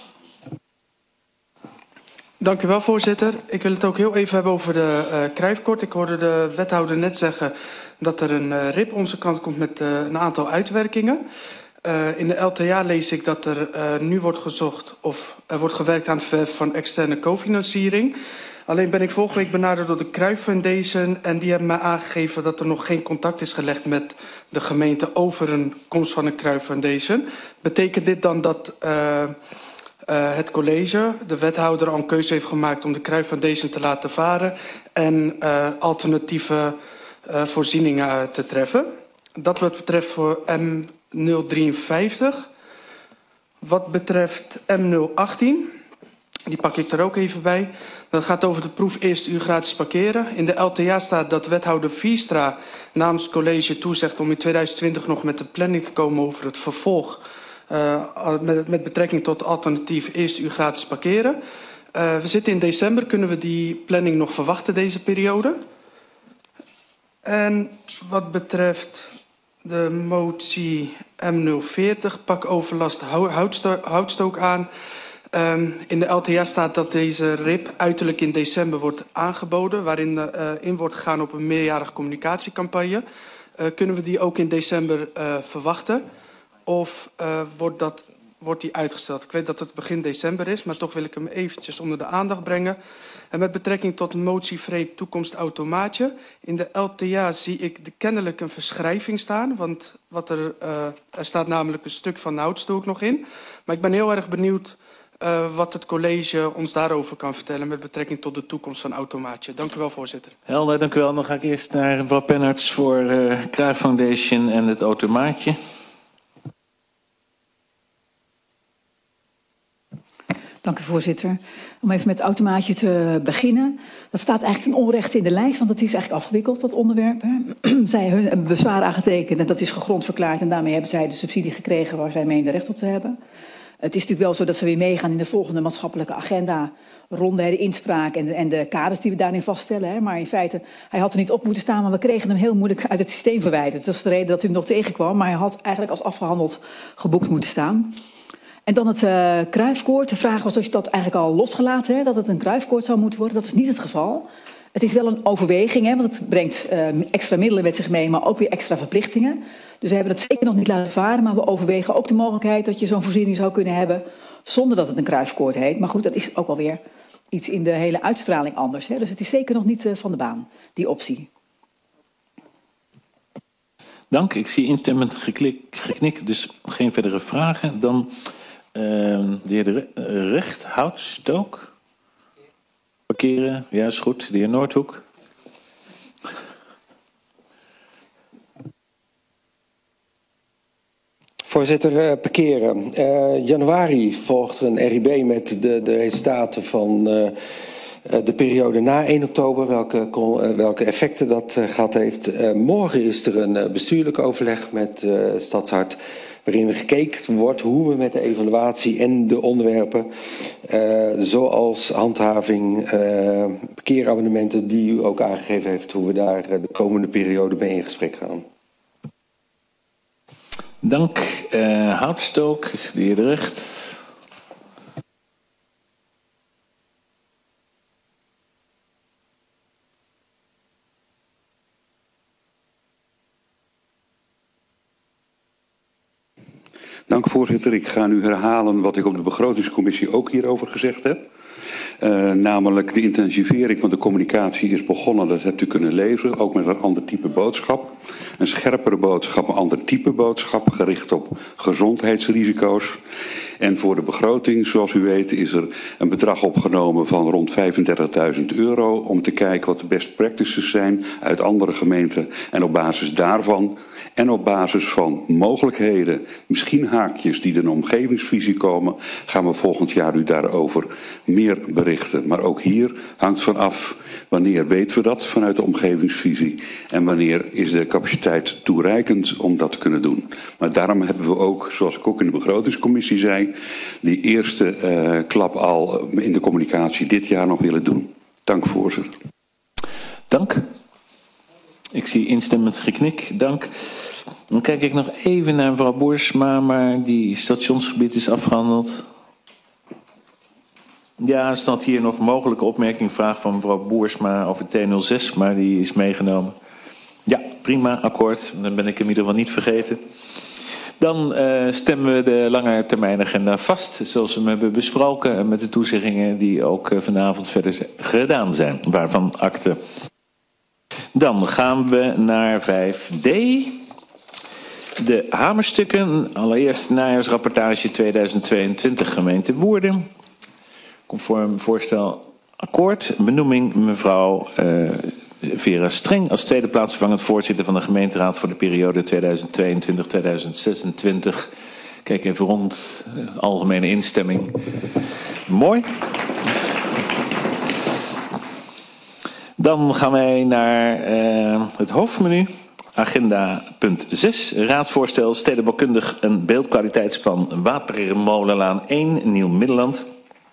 Dank u wel, voorzitter. Ik wil het ook heel even hebben over de uh, Cruijffkort. Ik hoorde de wethouder net zeggen dat er een uh, R I P onze kant komt met uh, een aantal uitwerkingen. Uh, in de L T A lees ik dat er uh, nu wordt gezocht of er wordt gewerkt aan het verven van externe cofinanciering. Alleen ben ik vorige week benaderd door de Cruyff Foundation en die hebben mij aangegeven dat er nog geen contact is gelegd met de gemeente over een komst van een Cruyff Foundation. Betekent dit dan dat uh, uh, het college, de wethouder, al een keuze heeft gemaakt om de Cruyff Foundation te laten varen en uh, alternatieve uh, voorzieningen uh, te treffen? Dat wat betreft voor M nul drieënvijftig. Wat betreft M nul achttien, die pak ik er ook even bij. Dat gaat over de proef eerste uur gratis parkeren. In de L T A staat dat wethouder Viestra namens het college toezegt om in tweeduizend twintig nog met de planning te komen over het vervolg. Uh, met, met betrekking tot alternatief eerste uur gratis parkeren. Uh, we zitten in december, kunnen we die planning nog verwachten deze periode? En wat betreft de motie M nul veertig, pakoverlast houtsto houtstook aan. Um, in de L T A staat dat deze R I P uiterlijk in december wordt aangeboden, waarin uh, in wordt gegaan op een meerjarige communicatiecampagne. Uh, kunnen we die ook in december uh, verwachten? Of uh, wordt, dat, wordt die uitgesteld? Ik weet dat het begin december is, maar toch wil ik hem eventjes onder de aandacht brengen. En met betrekking tot de motie Vreed Toekomst Automaatje. In de L T A zie ik de kennelijk een verschrijving staan. Want wat er, uh, er staat namelijk een stuk van de houtstook nog in. Maar ik ben heel erg benieuwd uh, wat het college ons daarover kan vertellen met betrekking tot de toekomst van Automaatje. Dank u wel, voorzitter. Helder, dank u wel. Dan ga ik eerst naar mevrouw Pennerts voor uh, Cruijff Foundation en het Automaatje. Dank u, voorzitter. Om even met het automaatje te beginnen. Dat staat eigenlijk ten onrechte in de lijst, want dat is eigenlijk afgewikkeld, dat onderwerp. Zij hebben hun bezwaar aangetekend en dat is gegrond verklaard. En daarmee hebben zij de subsidie gekregen waar zij meenden recht op te hebben. Het is natuurlijk wel zo dat ze weer meegaan in de volgende maatschappelijke agenda. Ronde de inspraak en de, en de kaders die we daarin vaststellen. Hè. Maar in feite, hij had er niet op moeten staan, maar we kregen hem heel moeilijk uit het systeem verwijderd. Dat is de reden dat u hem nog tegenkwam, maar hij had eigenlijk als afgehandeld geboekt moeten staan. En dan het uh, Cruijffkoord. De vraag was of je dat eigenlijk al losgelaten, hè, dat het een Cruijffkoord zou moeten worden. Dat is niet het geval. Het is wel een overweging, hè, want het brengt uh, extra middelen met zich mee, maar ook weer extra verplichtingen. Dus we hebben dat zeker nog niet laten varen, maar we overwegen ook de mogelijkheid dat je zo'n voorziening zou kunnen hebben zonder dat het een Cruijffkoord heet. Maar goed, dat is ook alweer iets in de hele uitstraling anders. Hè. Dus het is zeker nog niet uh, van de baan, die optie. Dank. Ik zie instemmend geklik, geknik, dus geen verdere vragen. Dan uh, de heer de Recht, Houtstook. Parkeren, ja is goed. De heer Noordhoek. Voorzitter, uh, parkeren. Uh, januari volgt er een R I B met de, de resultaten van uh, de periode na één oktober, welke, uh, welke effecten dat uh, gehad heeft. Uh, morgen is er een uh, bestuurlijk overleg met uh, Stadshart, waarin we gekeken wordt hoe we met de evaluatie en de onderwerpen, uh, zoals handhaving, uh, parkeerabonnementen die u ook aangegeven heeft, hoe we daar uh, de komende periode mee in gesprek gaan. Dank. Uh, Houtstook, de heer de Recht. Dank, voorzitter. Ik ga nu herhalen wat ik op de begrotingscommissie ook hierover gezegd heb. Uh, namelijk de intensivering van de communicatie is begonnen, dat hebt u kunnen lezen, ook met een ander type boodschap. Een scherpere boodschap, een ander type boodschap, gericht op gezondheidsrisico's. En voor de begroting, zoals u weet, is er een bedrag opgenomen van rond vijfendertigduizend euro om te kijken wat de best practices zijn uit andere gemeenten. En op basis daarvan en op basis van mogelijkheden, misschien haakjes die in de omgevingsvisie komen, gaan we volgend jaar u daarover meer berichten. Maar ook hier hangt van af wanneer weten we dat vanuit de omgevingsvisie en wanneer is de capaciteit toereikend om dat te kunnen doen. Maar daarom hebben we ook, zoals ik ook in de begrotingscommissie zei, die eerste uh, klap al in de communicatie dit jaar nog willen doen. Dank, voorzitter. Dank. Ik zie instemmend geknik. Dank. Dan kijk ik nog even naar mevrouw Boersma, maar die stationsgebied is afgehandeld. Ja, er staat hier nog mogelijke opmerking, vraag van mevrouw Boersma over T nul zes, maar die is meegenomen. Ja, prima, akkoord. Dan ben ik hem in ieder geval niet vergeten. Dan uh, stemmen we de lange termijn agenda vast, zoals we hem hebben besproken, met de toezeggingen die ook uh, vanavond verder gedaan zijn, waarvan akte. Dan gaan we naar vijf D. De hamerstukken. Allereerst najaarsrapportage tweeduizend tweeëntwintig gemeente Woerden. Conform voorstel akkoord. Benoeming mevrouw uh, Vera Streng als tweede plaatsvervangend voorzitter van de gemeenteraad voor de periode tweeduizend tweeëntwintig tot tweeduizend zesentwintig. Ik Kijk even rond. Algemene instemming. Mooi. Dan gaan wij naar uh, het hoofdmenu. Agenda punt zes. Raadsvoorstel stedenbouwkundig een beeldkwaliteitsplan Watermolenlaan één, Nieuw-Middelland.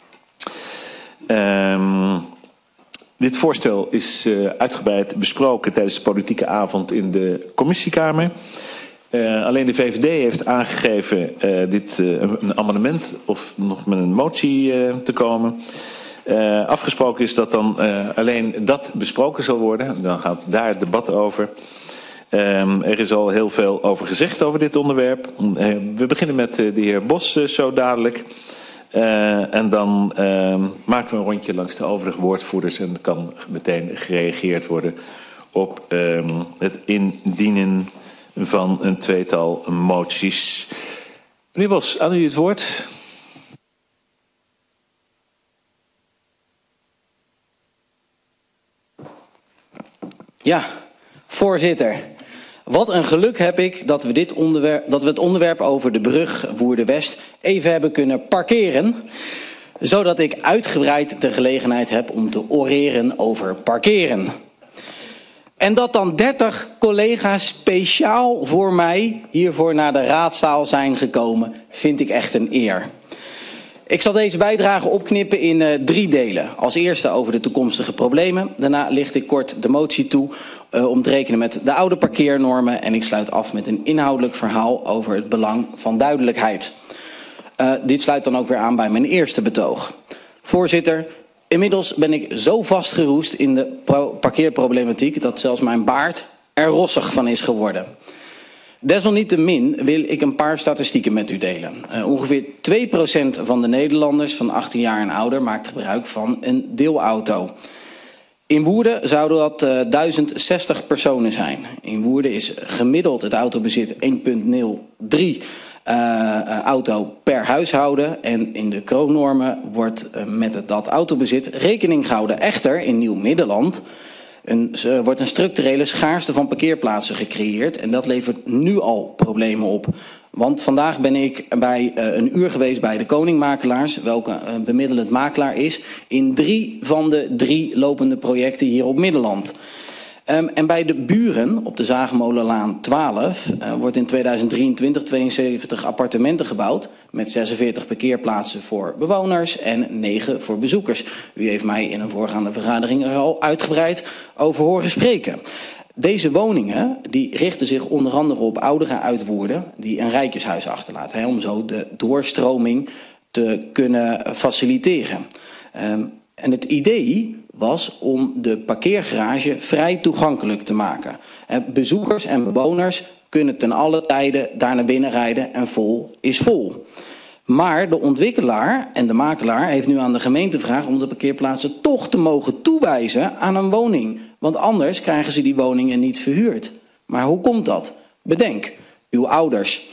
Um, dit voorstel is uh, uitgebreid besproken tijdens de politieke avond in de commissiekamer. Uh, alleen de V V D heeft aangegeven uh, dit uh, een amendement of nog met een motie uh, te komen. Uh, afgesproken is dat dan uh, alleen dat besproken zal worden. Dan gaat daar het debat over. Um, er is al heel veel over gezegd over dit onderwerp. Uh, we beginnen met uh, de heer Bos uh, zo dadelijk. Uh, en dan uh, maken we een rondje langs de overige woordvoerders en kan meteen gereageerd worden op uh, het indienen van een tweetal moties. Meneer Bos, aan u het woord. Ja, voorzitter. Wat een geluk heb ik dat we, dit onderwerp, dat we het onderwerp over de brug Woerden-West even hebben kunnen parkeren. Zodat ik uitgebreid de gelegenheid heb om te oreren over parkeren. En dat dan dertig collega's speciaal voor mij hiervoor naar de raadzaal zijn gekomen, vind ik echt een eer. Ik zal deze bijdrage opknippen in uh, drie delen. Als eerste over de toekomstige problemen. Daarna licht ik kort de motie toe uh, om te rekenen met de oude parkeernormen. En ik sluit af met een inhoudelijk verhaal over het belang van duidelijkheid. Uh, dit sluit dan ook weer aan bij mijn eerste betoog. Voorzitter, inmiddels ben ik zo vastgeroest in de parkeerproblematiek dat zelfs mijn baard er rossig van is geworden. Desalniettemin wil ik een paar statistieken met u delen. Uh, ongeveer twee procent van de Nederlanders van achttien jaar en ouder maakt gebruik van een deelauto. In Woerden zouden dat uh, duizend zestig personen zijn. In Woerden is gemiddeld het autobezit één komma nul drie uh, uh, auto per huishouden. En in de kroonnormen wordt uh, met het, dat autobezit rekening gehouden. Echter, in Nieuw-Middelland Een, er wordt een structurele schaarste van parkeerplaatsen gecreëerd. En dat levert nu al problemen op. Want vandaag ben ik bij uh, een uur geweest bij de Koningmakelaars, welke uh, bemiddelend makelaar is, in drie van de drie lopende projecten hier op Middelland. Um, en bij de buren op de Zaagmolenlaan twaalf uh, wordt in tweeduizend drieëntwintig tweeënzeventig appartementen gebouwd met zesenveertig parkeerplaatsen voor bewoners en negen voor bezoekers. U heeft mij in een voorgaande vergadering er al uitgebreid over horen spreken. Deze woningen die richten zich onder andere op ouderen uit Woerden die een rijtjeshuis achterlaten, hè, om zo de doorstroming te kunnen faciliteren. Um, en het idee was om de parkeergarage vrij toegankelijk te maken. Bezoekers en bewoners kunnen ten alle tijde daar naar binnen rijden en vol is vol. Maar de ontwikkelaar en de makelaar heeft nu aan de gemeente gevraagd om de parkeerplaatsen toch te mogen toewijzen aan een woning. Want anders krijgen ze die woningen niet verhuurd. Maar hoe komt dat? Bedenk, uw ouders,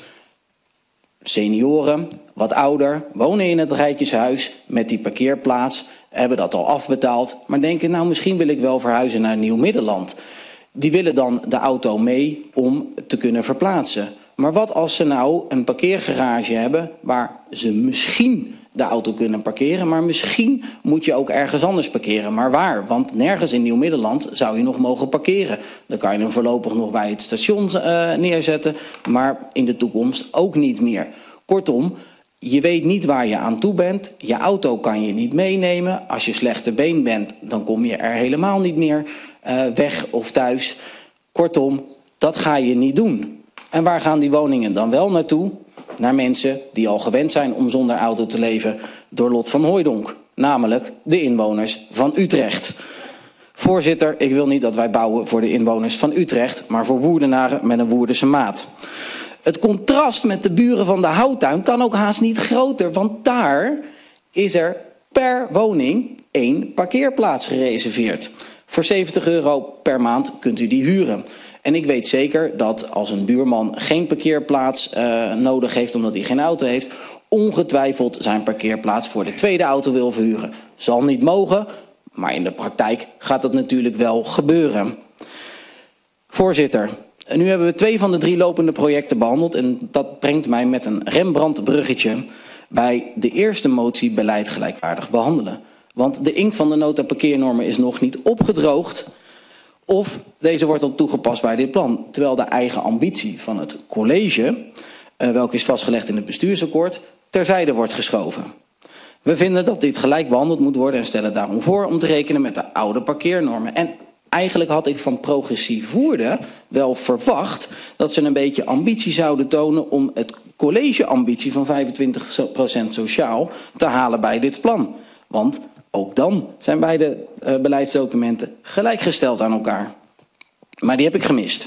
senioren, wat ouder, wonen in het rijtjeshuis met die parkeerplaats, hebben dat al afbetaald, maar denken, nou misschien wil ik wel verhuizen naar Nieuw-Middelland. Die willen dan de auto mee om te kunnen verplaatsen. Maar wat als ze nou een parkeergarage hebben waar ze misschien de auto kunnen parkeren, maar misschien moet je ook ergens anders parkeren. Maar waar? Want nergens in Nieuw-Middelland zou je nog mogen parkeren. Dan kan je hem voorlopig nog bij het station uh, neerzetten, maar in de toekomst ook niet meer. Kortom, je weet niet waar je aan toe bent. Je auto kan je niet meenemen. Als je slechte been bent, dan kom je er helemaal niet meer uh, weg of thuis. Kortom, dat ga je niet doen. En waar gaan die woningen dan wel naartoe? Naar mensen die al gewend zijn om zonder auto te leven door Lot van Hooijdonk. Namelijk de inwoners van Utrecht. Voorzitter, ik wil niet dat wij bouwen voor de inwoners van Utrecht, maar voor Woerdenaren met een Woerdense maat. Het contrast met de buren van de Houttuin kan ook haast niet groter, want daar is er per woning één parkeerplaats gereserveerd. Voor zeventig euro per maand kunt u die huren. En ik weet zeker dat als een buurman geen parkeerplaats uh, nodig heeft omdat hij geen auto heeft, ongetwijfeld zijn parkeerplaats voor de tweede auto wil verhuren. Zal niet mogen, maar in de praktijk gaat dat natuurlijk wel gebeuren. Voorzitter, En nu hebben we twee van de drie lopende projecten behandeld. En dat brengt mij met een Rembrandt-bruggetje bij de eerste motie beleid gelijkwaardig behandelen. Want de inkt van de nota parkeernormen is nog niet opgedroogd. Of deze wordt al toegepast bij dit plan. Terwijl de eigen ambitie van het college, uh, welke is vastgelegd in het bestuursakkoord, terzijde wordt geschoven. We vinden dat dit gelijk behandeld moet worden en stellen daarom voor om te rekenen met de oude parkeernormen. En eigenlijk had ik van Progressief Woerden wel verwacht dat ze een beetje ambitie zouden tonen om het collegeambitie van vijfentwintig procent sociaal te halen bij dit plan. Want ook dan zijn beide uh, beleidsdocumenten gelijkgesteld aan elkaar. Maar die heb ik gemist.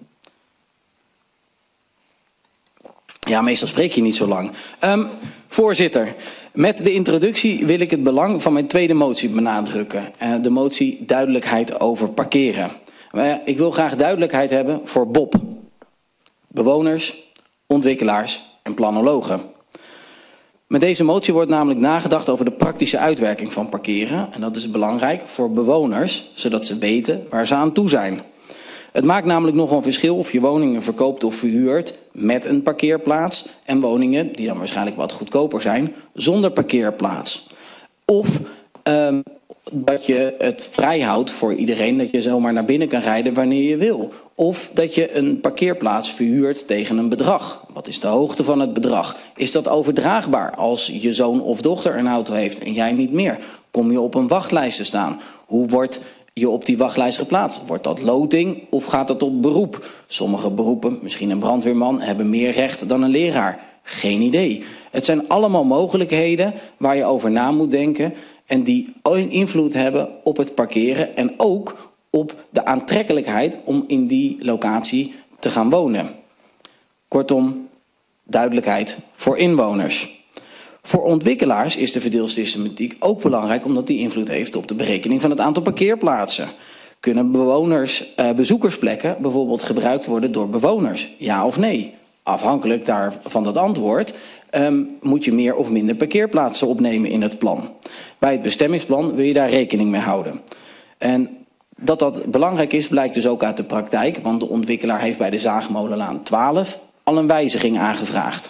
Ja, meestal spreek je niet zo lang. Um, voorzitter, met de introductie wil ik het belang van mijn tweede motie benadrukken. Uh, de motie duidelijkheid over parkeren. Uh, ik wil graag duidelijkheid hebben voor B O P. Bewoners, ontwikkelaars en planologen. Met deze motie wordt namelijk nagedacht over de praktische uitwerking van parkeren. En dat is belangrijk voor bewoners, zodat ze weten waar ze aan toe zijn. Het maakt namelijk nogal een verschil of je woningen verkoopt of verhuurt met een parkeerplaats en woningen, die dan waarschijnlijk wat goedkoper zijn, zonder parkeerplaats. Of um, dat je het vrijhoudt voor iedereen dat je zomaar naar binnen kan rijden wanneer je wil. Of dat je een parkeerplaats verhuurt tegen een bedrag. Wat is de hoogte van het bedrag? Is dat overdraagbaar als je zoon of dochter een auto heeft en jij niet meer? Kom je op een wachtlijst te staan? Hoe wordt je op die wachtlijst geplaatst? Wordt dat loting of gaat dat op beroep? Sommige beroepen, misschien een brandweerman, hebben meer recht dan een leraar. Geen idee. Het zijn allemaal mogelijkheden waar je over na moet denken en die invloed hebben op het parkeren en ook op de aantrekkelijkheid om in die locatie te gaan wonen. Kortom, duidelijkheid voor inwoners. Voor ontwikkelaars is de verdeelsystematiek ook belangrijk omdat die invloed heeft op de berekening van het aantal parkeerplaatsen. Kunnen bewoners, eh, bezoekersplekken bijvoorbeeld gebruikt worden door bewoners? Ja of nee? Afhankelijk daarvan dat antwoord um, moet je meer of minder parkeerplaatsen opnemen in het plan. Bij het bestemmingsplan wil je daar rekening mee houden. En dat dat belangrijk is blijkt dus ook uit de praktijk, want de ontwikkelaar heeft bij de Zaagmolenlaan twaalf al een wijziging aangevraagd.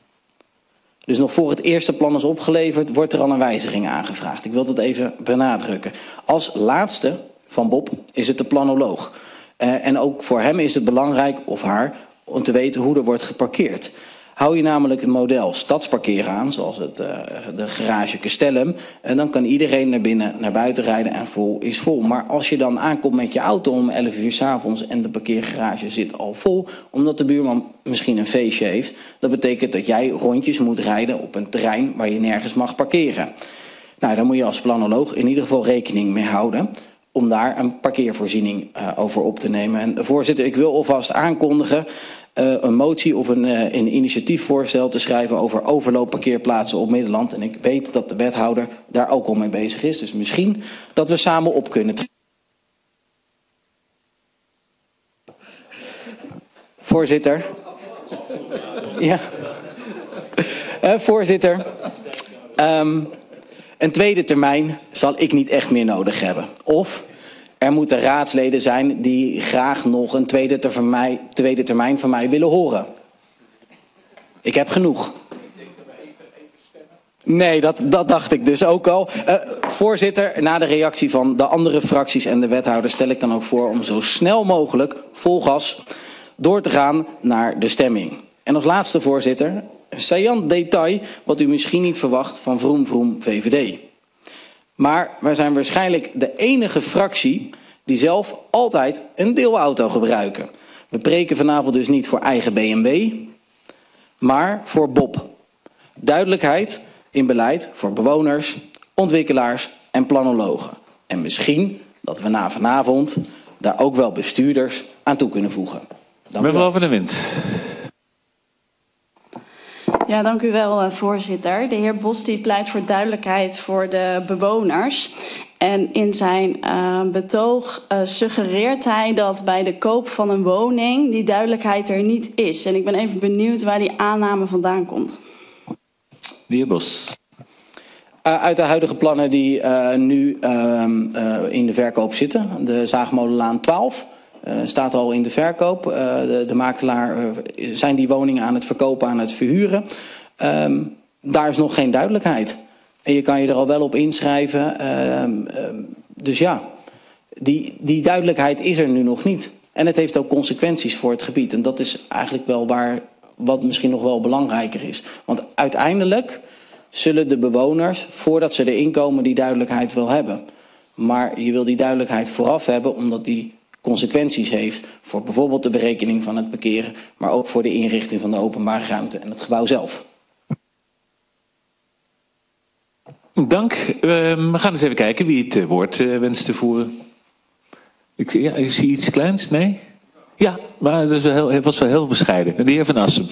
Dus nog voor het eerste plan is opgeleverd, wordt er al een wijziging aangevraagd. Ik wil dat even benadrukken. Als laatste van Bob is het de planoloog. Uh, en ook voor hem is het belangrijk, of haar, om te weten hoe er wordt geparkeerd. Hou je namelijk het model stadsparkeren aan, zoals het, uh, de garage Castellum, en dan kan iedereen naar binnen, naar buiten rijden en vol is vol. Maar als je dan aankomt met je auto om elf uur 's avonds en de parkeergarage zit al vol, omdat de buurman misschien een feestje heeft, dat betekent dat jij rondjes moet rijden op een terrein waar je nergens mag parkeren. Nou, daar moet je als planoloog in ieder geval rekening mee houden om daar een parkeervoorziening uh, over op te nemen. En voorzitter, ik wil alvast aankondigen uh, een motie of een, uh, een initiatiefvoorstel te schrijven over overloopparkeerplaatsen op Middenland. En ik weet dat de wethouder daar ook al mee bezig is. Dus misschien dat we samen op kunnen trekken. Voorzitter. Ja. Uh, voorzitter. Um, Een tweede termijn zal ik niet echt meer nodig hebben. Of er moeten raadsleden zijn die graag nog een tweede termijn, tweede termijn van mij willen horen. Ik heb genoeg. Nee, dat, dat dacht ik dus ook al. Uh, voorzitter, na de reactie van de andere fracties en de wethouder stel ik dan ook voor om zo snel mogelijk vol gas door te gaan naar de stemming. En als laatste, voorzitter, een saillant detail wat u misschien niet verwacht van Vroom Vroom V V D. Maar wij zijn waarschijnlijk de enige fractie die zelf altijd een deelauto gebruiken. We preken vanavond dus niet voor eigen B M W, maar voor Bob. Duidelijkheid in beleid voor bewoners, ontwikkelaars en planologen. En misschien dat we na vanavond daar ook wel bestuurders aan toe kunnen voegen. Dank Mevrouw van der Wind. Ja, dank u wel, voorzitter. De heer Bos die pleit voor duidelijkheid voor de bewoners. En in zijn uh, betoog uh, suggereert hij dat bij de koop van een woning die duidelijkheid er niet is. En ik ben even benieuwd waar die aanname vandaan komt. De heer Bos. Uh, uit de huidige plannen die uh, nu uh, uh, in de verkoop zitten, de Zaagmolenlaan twaalf, Uh, staat al in de verkoop. Uh, de, de makelaar uh, zijn die woningen aan het verkopen, aan het verhuren. Um, daar is nog geen duidelijkheid. En je kan je er al wel op inschrijven. Uh, uh, dus ja, die, die duidelijkheid is er nu nog niet. En het heeft ook consequenties voor het gebied. En dat is eigenlijk wel waar, wat misschien nog wel belangrijker is. Want uiteindelijk zullen de bewoners, voordat ze erin komen, die duidelijkheid wel hebben. Maar je wil die duidelijkheid vooraf hebben, omdat die consequenties heeft voor bijvoorbeeld de berekening van het parkeren, maar ook voor de inrichting van de openbare ruimte en het gebouw zelf. Dank. Uh, we gaan eens even kijken wie het woord uh, wenst te voeren. Ik, ja, ik zie iets kleins, nee? Ja, maar het, is wel heel, het was wel heel bescheiden. De heer Van Assem.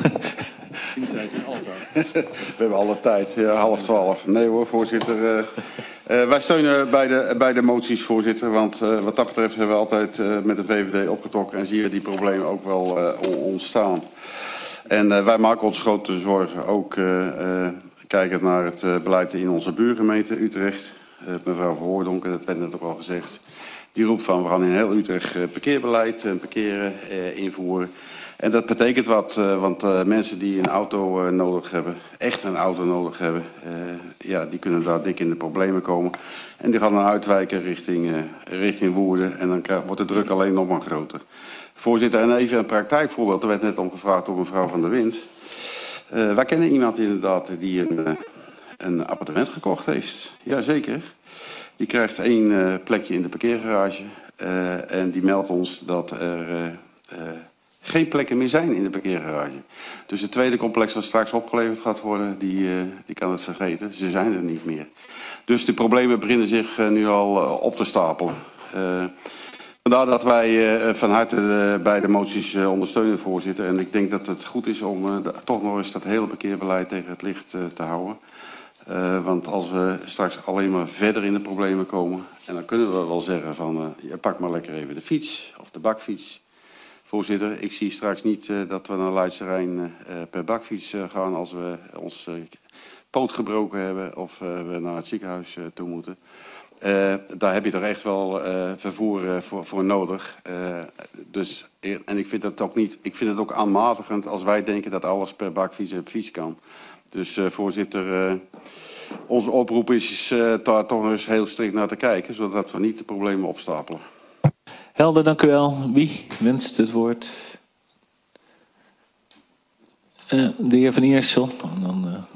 We hebben alle tijd, ja, half twaalf. Nee hoor, voorzitter. Uh, uh, wij steunen bij de, bij de moties, voorzitter. Want uh, wat dat betreft hebben we altijd uh, met de V V D opgetrokken en zie je die problemen ook wel uh, ontstaan. En uh, wij maken ons grote zorgen ook uh, uh, kijkend naar het uh, beleid in onze buurgemeente Utrecht. Uh, mevrouw Verhoordonk, dat werd net ook al gezegd. Die roept van we gaan in heel Utrecht uh, parkeerbeleid en parkeren uh, invoeren. En dat betekent wat, uh, want uh, mensen die een auto uh, nodig hebben, echt een auto nodig hebben, uh, ja, die kunnen daar dik in de problemen komen. En die gaan dan uitwijken richting, uh, richting Woerden en dan krijg, wordt de druk alleen nog maar groter. Voorzitter, en even een praktijkvoorbeeld, er werd net om gevraagd door mevrouw Van der Wind. Uh, wij kennen iemand inderdaad die een, uh, een appartement gekocht heeft. Jazeker. Die krijgt één uh, plekje in de parkeergarage uh, en die meldt ons dat er uh, uh, geen plekken meer zijn in de parkeergarage. Dus het tweede complex wat straks opgeleverd gaat worden, die, uh, die kan het vergeten. Ze zijn er niet meer. Dus de problemen beginnen zich uh, nu al uh, op te stapelen. Uh, vandaar dat wij uh, van harte uh, bij de moties uh, ondersteunen, voorzitter. En ik denk dat het goed is om uh, de, toch nog eens dat hele parkeerbeleid tegen het licht uh, te houden. Uh, want als we straks alleen maar verder in de problemen komen, en dan kunnen we wel zeggen van uh, ja, pak maar lekker even de fiets of de bakfiets. Voorzitter, ik zie straks niet uh, dat we naar Leidse Rijn uh, per bakfiets uh, gaan als we ons uh, poot gebroken hebben of uh, we naar het ziekenhuis uh, toe moeten. Uh, daar heb je er echt wel uh, vervoer uh, voor, voor nodig. Uh, dus, en ik vind het ook niet, ik vind het ook aanmatigend als wij denken dat alles per bakfiets en fiets kan. Dus uh, voorzitter, uh, onze oproep is uh, daar toch eens heel strikt naar te kijken, zodat we niet de problemen opstapelen. Helder, dank u wel. Wie wenst het woord? Uh, de heer Van Iersel. Dan, uh...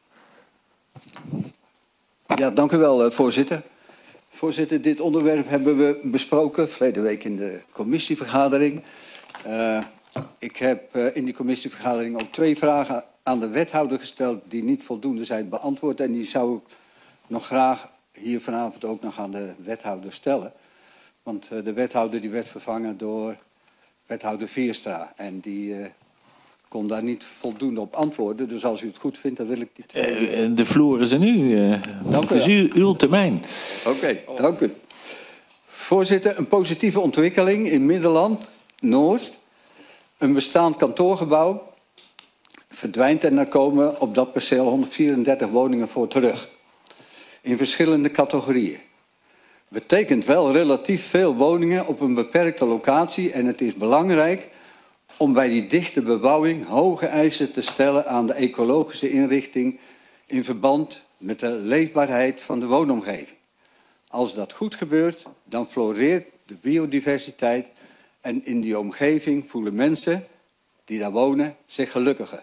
Ja, dank u wel, uh, voorzitter. Voorzitter, dit onderwerp hebben we besproken verleden week in de commissievergadering. Uh, ik heb uh, in die commissievergadering ook twee vragen aan de wethouder gesteld die niet voldoende zijn beantwoord. En die zou ik nog graag hier vanavond ook nog aan de wethouder stellen. Want uh, de wethouder die werd vervangen door wethouder Vierstra. En die uh, kon daar niet voldoende op antwoorden. Dus als u het goed vindt, dan wil ik die twee... Uh, de vloer is er nu. Uh, het is uw, uw termijn. Oké, okay, dank u. Voorzitter, een positieve ontwikkeling in Middelland, Noord. Een bestaand kantoorgebouw verdwijnt en er komen op dat perceel honderdvierendertig woningen voor terug. In verschillende categorieën. Betekent wel relatief veel woningen op een beperkte locatie en het is belangrijk om bij die dichte bebouwing hoge eisen te stellen aan de ecologische inrichting in verband met de leefbaarheid van de woonomgeving. Als dat goed gebeurt, dan floreert de biodiversiteit en in die omgeving voelen mensen die daar wonen zich gelukkiger.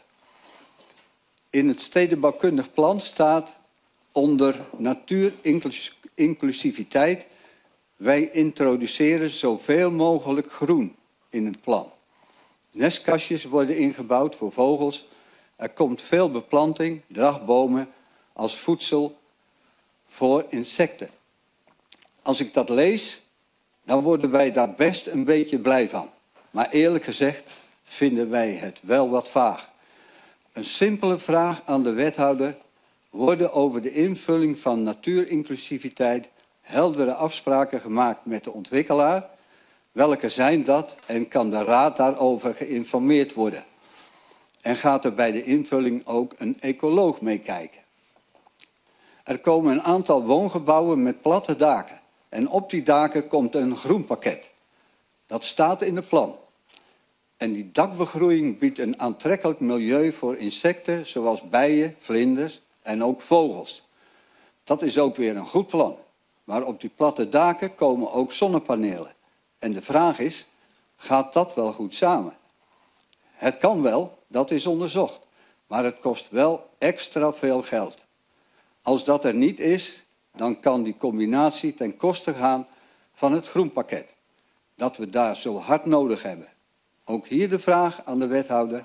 In het stedenbouwkundig plan staat onder natuurinclusiviteit, wij introduceren zoveel mogelijk groen in het plan. Nestkastjes worden ingebouwd voor vogels. Er komt veel beplanting, dragbomen als voedsel voor insecten. Als ik dat lees, dan worden wij daar best een beetje blij van. Maar eerlijk gezegd vinden wij het wel wat vaag. Een simpele vraag aan de wethouder. Worden over de invulling van natuurinclusiviteit heldere afspraken gemaakt met de ontwikkelaar? Welke zijn dat en kan de raad daarover geïnformeerd worden? En gaat er bij de invulling ook een ecoloog meekijken? Er komen een aantal woongebouwen met platte daken. En op die daken komt een groenpakket. Dat staat in het plan. En die dakbegroeiing biedt een aantrekkelijk milieu voor insecten zoals bijen, vlinders en ook vogels. Dat is ook weer een goed plan. Maar op die platte daken komen ook zonnepanelen. En de vraag is, gaat dat wel goed samen? Het kan wel, dat is onderzocht. Maar het kost wel extra veel geld. Als dat er niet is, dan kan die combinatie ten koste gaan van het groenpakket. Dat we daar zo hard nodig hebben. Ook hier de vraag aan de wethouder.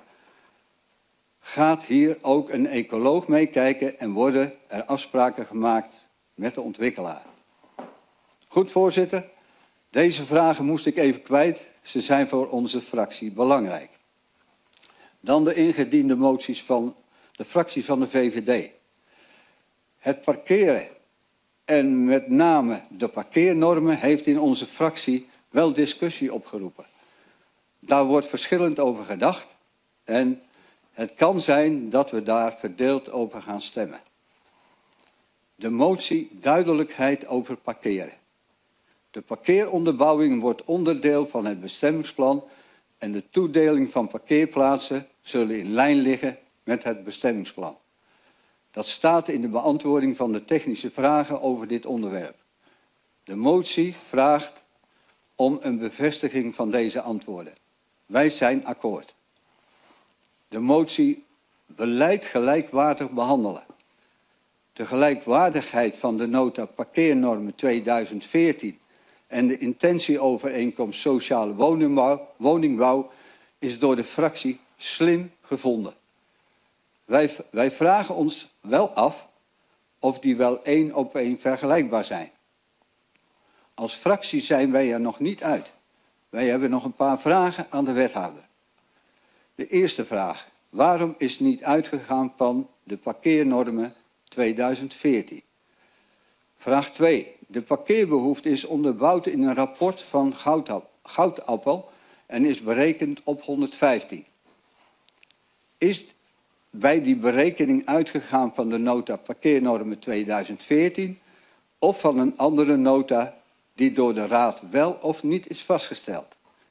Gaat hier ook een ecoloog meekijken en worden er afspraken gemaakt met de ontwikkelaar? Goed, voorzitter. Deze vragen moest ik even kwijt. Ze zijn voor onze fractie belangrijk. Dan de ingediende moties van de fractie van de V V D. Het parkeren en met name de parkeernormen heeft in onze fractie wel discussie opgeroepen. Daar wordt verschillend over gedacht en het kan zijn dat we daar verdeeld over gaan stemmen. De motie duidelijkheid over parkeren. De parkeeronderbouwing wordt onderdeel van het bestemmingsplan en de toedeling van parkeerplaatsen zullen in lijn liggen met het bestemmingsplan. Dat staat in de beantwoording van de technische vragen over dit onderwerp. De motie vraagt om een bevestiging van deze antwoorden. Wij zijn akkoord. De motie beleid gelijkwaardig behandelen. De gelijkwaardigheid van de nota parkeernormen tweeduizend veertien en de intentieovereenkomst sociale woningbouw, woningbouw is door de fractie slim gevonden. Wij, wij vragen ons wel af of die wel één op één vergelijkbaar zijn. Als fractie zijn wij er nog niet uit. Wij hebben nog een paar vragen aan de wethouder. De eerste vraag. Waarom is niet uitgegaan van de parkeernormen tweeduizend veertien? Vraag twee. De parkeerbehoefte is onderbouwd in een rapport van Goudappel en is berekend op honderdvijftien. Is bij die berekening uitgegaan van de nota parkeernormen tweeduizend veertien of van een andere nota die door de Raad wel of niet is vastgesteld?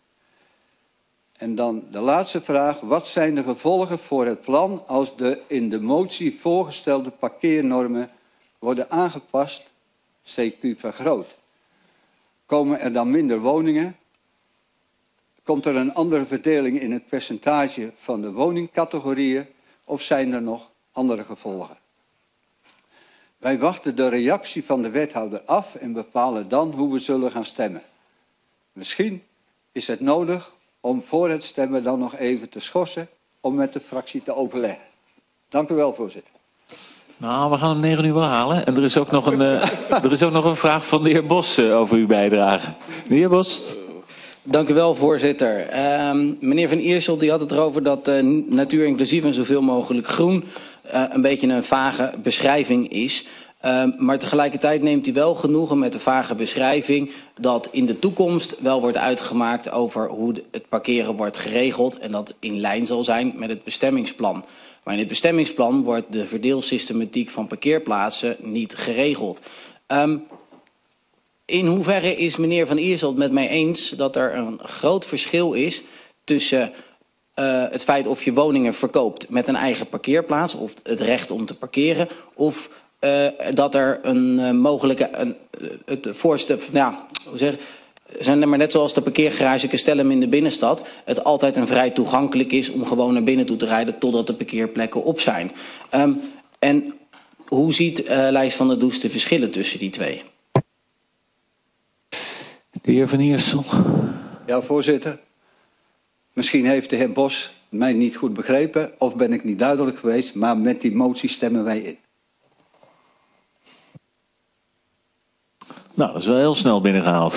En dan de laatste vraag. Wat zijn de gevolgen voor het plan als de in de motie voorgestelde parkeernormen worden aangepast, C Q vergroot? Komen er dan minder woningen? Komt er een andere verdeling in het percentage van de woningcategorieën of zijn er nog andere gevolgen? Wij wachten de reactie van de wethouder af en bepalen dan hoe we zullen gaan stemmen. Misschien is het nodig om voor het stemmen dan nog even te schorsen om met de fractie te overleggen. Dank u wel, voorzitter. Nou, we gaan om negen uur wel halen. En er is ook nog een, uh, er is ook nog een vraag van de heer Bos uh, over uw bijdrage. De heer Bos. Dank u wel, voorzitter. Uh, meneer Van Iersel die had het erover dat uh, natuur inclusief en zoveel mogelijk groen uh, een beetje een vage beschrijving is. Uh, maar tegelijkertijd neemt hij wel genoegen met de vage beschrijving dat in de toekomst wel wordt uitgemaakt over hoe het parkeren wordt geregeld en dat in lijn zal zijn met het bestemmingsplan. Maar in het bestemmingsplan wordt de verdeelsystematiek van parkeerplaatsen niet geregeld. Um, in hoeverre is meneer Van Iersel het met mij eens dat er een groot verschil is tussen uh, het feit of je woningen verkoopt met een eigen parkeerplaats of het recht om te parkeren of uh, dat er een uh, mogelijke, een, uh, het voorstel, ja, hoe zeg zijn er maar net zoals de parkeergarage Castellum in de binnenstad, het altijd een vrij toegankelijk is om gewoon naar binnen toe te rijden totdat de parkeerplekken op zijn. Um, en hoe ziet uh, Lijst van der Does de verschillen tussen die twee? De heer Van Iersel. Ja, voorzitter. Misschien heeft de heer Bos mij niet goed begrepen of ben ik niet duidelijk geweest, maar met die motie stemmen wij in. Nou, dat is wel heel snel binnengehaald.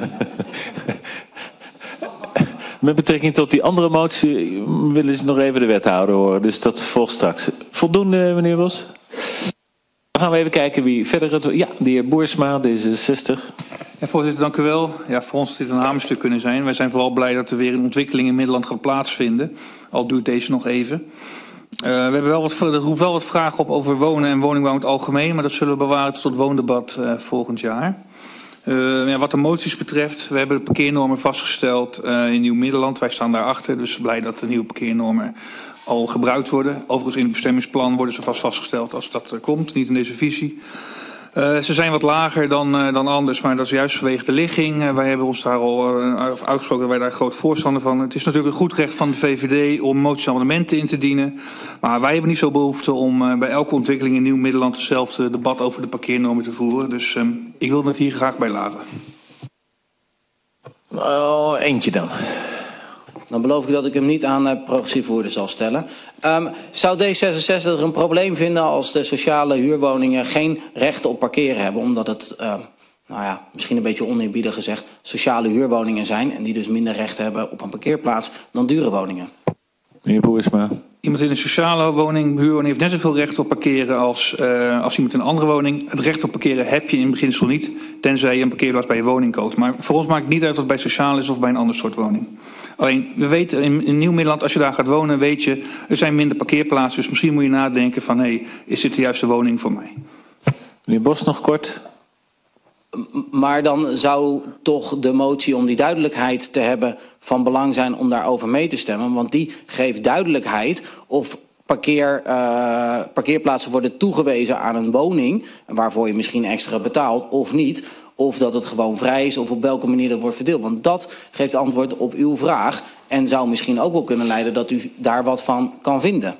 Met betrekking tot die andere motie willen ze nog even de wethouder horen. Dus dat volgt straks. Voldoende, meneer Bos? Dan gaan we even kijken wie verder het... Ja, de heer Boersma, D zesenzestig. Ja, voorzitter, dank u wel. Ja, voor ons had dit een hamerstuk kunnen zijn. Wij zijn vooral blij dat er weer een ontwikkeling in Middelland gaat plaatsvinden. Al duurt deze nog even. Uh, we hebben wel wat, er roept wel wat vragen op over wonen en woningbouw in het algemeen. Maar dat zullen we bewaren tot het woondebat uh, volgend jaar. Uh, ja, wat de moties betreft, we hebben de parkeernormen vastgesteld uh, in Nieuw-Middelland. Wij staan daarachter, dus blij dat de nieuwe parkeernormen al gebruikt worden. Overigens in het bestemmingsplan worden ze vast vastgesteld als dat uh, komt, niet in deze visie. Uh, ze zijn wat lager dan, uh, dan anders, maar dat is juist vanwege de ligging. Uh, wij hebben ons daar al uh, uitgesproken dat wij daar groot voorstander van. Het is natuurlijk een goed recht van de V V D om moties en amendementen in te dienen. Maar wij hebben niet zo behoefte om uh, bij elke ontwikkeling in Nieuw-Middelland hetzelfde debat over de parkeernormen te voeren. Dus um, ik wil het hier graag bij laten. Oh, eentje dan. Dan beloof ik dat ik hem niet aan uh, progressief voerder zal stellen. Um, zou D zesenzestig er een probleem vinden als de sociale huurwoningen geen recht op parkeren hebben, omdat het, uh, nou ja, misschien een beetje oneerbiedig gezegd, sociale huurwoningen zijn en die dus minder recht hebben op een parkeerplaats dan dure woningen? Meneer Boersma. Iemand in een sociale woning, huurwoning, heeft net zoveel recht op parkeren als, uh, als iemand in een andere woning. Het recht op parkeren heb je in beginsel niet, tenzij je een parkeerplaats bij je woning koopt. Maar voor ons maakt het niet uit of het bij sociaal is of bij een ander soort woning. Alleen, we weten in, in Nieuw-Middelland, als je daar gaat wonen, weet je, er zijn minder parkeerplaatsen. Dus misschien moet je nadenken van, hé, hey, is dit de juiste woning voor mij? Meneer Bos, nog kort. Maar dan zou toch de motie om die duidelijkheid te hebben van belang zijn om daarover mee te stemmen. Want die geeft duidelijkheid of parkeer, uh, parkeerplaatsen worden toegewezen aan een woning, waarvoor je misschien extra betaalt of niet. Of dat het gewoon vrij is of op welke manier dat wordt verdeeld. Want dat geeft antwoord op uw vraag en zou misschien ook wel kunnen leiden dat u daar wat van kan vinden.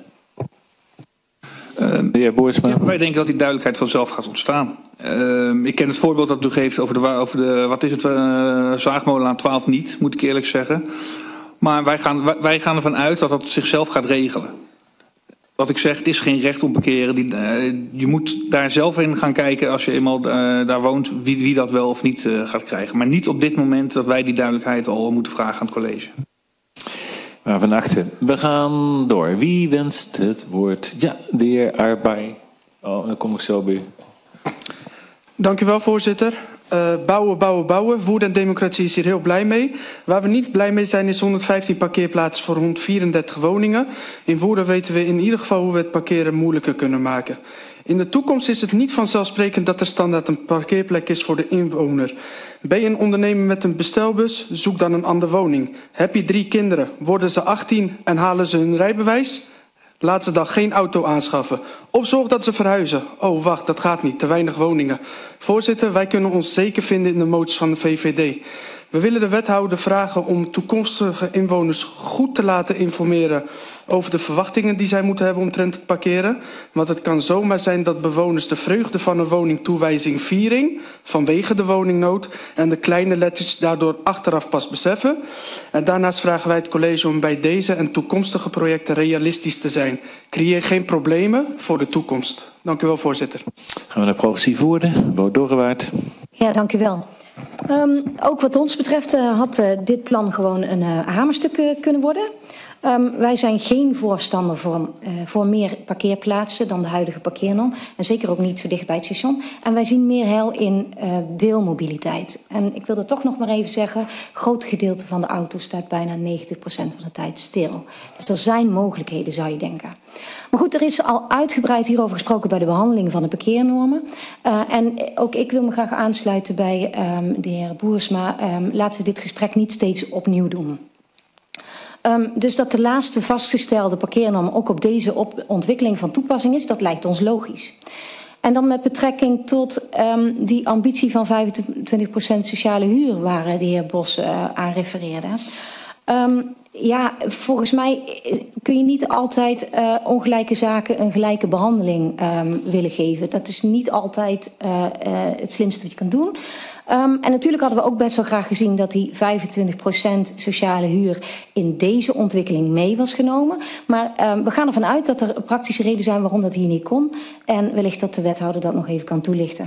Uh, ja, wij denken dat die duidelijkheid vanzelf gaat ontstaan. Uh, ik ken het voorbeeld dat u geeft over de, over de wat is het, uh, Zaagmolenlaan twaalf niet, moet ik eerlijk zeggen. Maar wij gaan, wij, wij gaan ervan uit dat dat zichzelf gaat regelen. Wat ik zeg, het is geen recht om parkeren. Die, uh, je moet daar zelf in gaan kijken als je eenmaal uh, daar woont, wie, wie dat wel of niet uh, gaat krijgen. Maar niet op dit moment dat wij die duidelijkheid al moeten vragen aan het college. Waarvan achter. We gaan door. Wie wenst het woord? Ja, de heer Arbay. Oh, dan kom ik zo bij u. Dank u wel, voorzitter. Uh, bouwen, bouwen, bouwen. Woede en Democratie is hier heel blij mee. Waar we niet blij mee zijn is honderdvijftien parkeerplaatsen voor honderdvierendertig woningen. In Woerden weten we in ieder geval hoe we het parkeren moeilijker kunnen maken. In de toekomst is het niet vanzelfsprekend dat er standaard een parkeerplek is voor de inwoner. Ben je een ondernemer met een bestelbus? Zoek dan een andere woning. Heb je drie kinderen? Worden ze achttien en halen ze hun rijbewijs? Laat ze dan geen auto aanschaffen. Of zorg dat ze verhuizen. Oh, wacht, dat gaat niet. Te weinig woningen. Voorzitter, wij kunnen ons zeker vinden in de moties van de V V D. We willen de wethouder vragen om toekomstige inwoners goed te laten informeren over de verwachtingen die zij moeten hebben omtrent het parkeren. Want het kan zomaar zijn dat bewoners de vreugde van een woningtoewijzing viering vanwege de woningnood en de kleine letters daardoor achteraf pas beseffen. En daarnaast vragen wij het college om bij deze en toekomstige projecten realistisch te zijn. Creëer geen problemen voor de toekomst. Dank u wel, voorzitter. Gaan we naar progressief woorden. Wout Dorrewaard. Ja, dank u wel. Um, ook wat ons betreft uh, had uh, dit plan gewoon een uh, hamerstuk uh, kunnen worden. Um, wij zijn geen voorstander voor, uh, voor meer parkeerplaatsen dan de huidige parkeernorm. En zeker ook niet zo dicht bij het station. En wij zien meer heil in uh, deelmobiliteit. En ik wil dat toch nog maar even zeggen. Een groot gedeelte van de auto staat bijna negentig procent van de tijd stil. Dus er zijn mogelijkheden, zou je denken. Maar goed, er is al uitgebreid hierover gesproken bij de behandeling van de parkeernormen. Uh, en ook ik wil me graag aansluiten bij um, de heer Boersma. Um, laten we dit gesprek niet steeds opnieuw doen. Um, dus dat de laatste vastgestelde parkeernorm ook op deze op ontwikkeling van toepassing is, dat lijkt ons logisch. En dan met betrekking tot um, die ambitie van vijfentwintig procent sociale huur waar de heer Bos uh, aan refereerde. Um, ja, volgens mij kun je niet altijd uh, ongelijke zaken een gelijke behandeling um, willen geven. Dat is niet altijd uh, uh, het slimste wat je kan doen. Um, en natuurlijk hadden we ook best wel graag gezien dat die vijfentwintig procent sociale huur in deze ontwikkeling mee was genomen. Maar um, we gaan ervan uit dat er praktische redenen zijn waarom dat hier niet kon. En wellicht dat de wethouder dat nog even kan toelichten.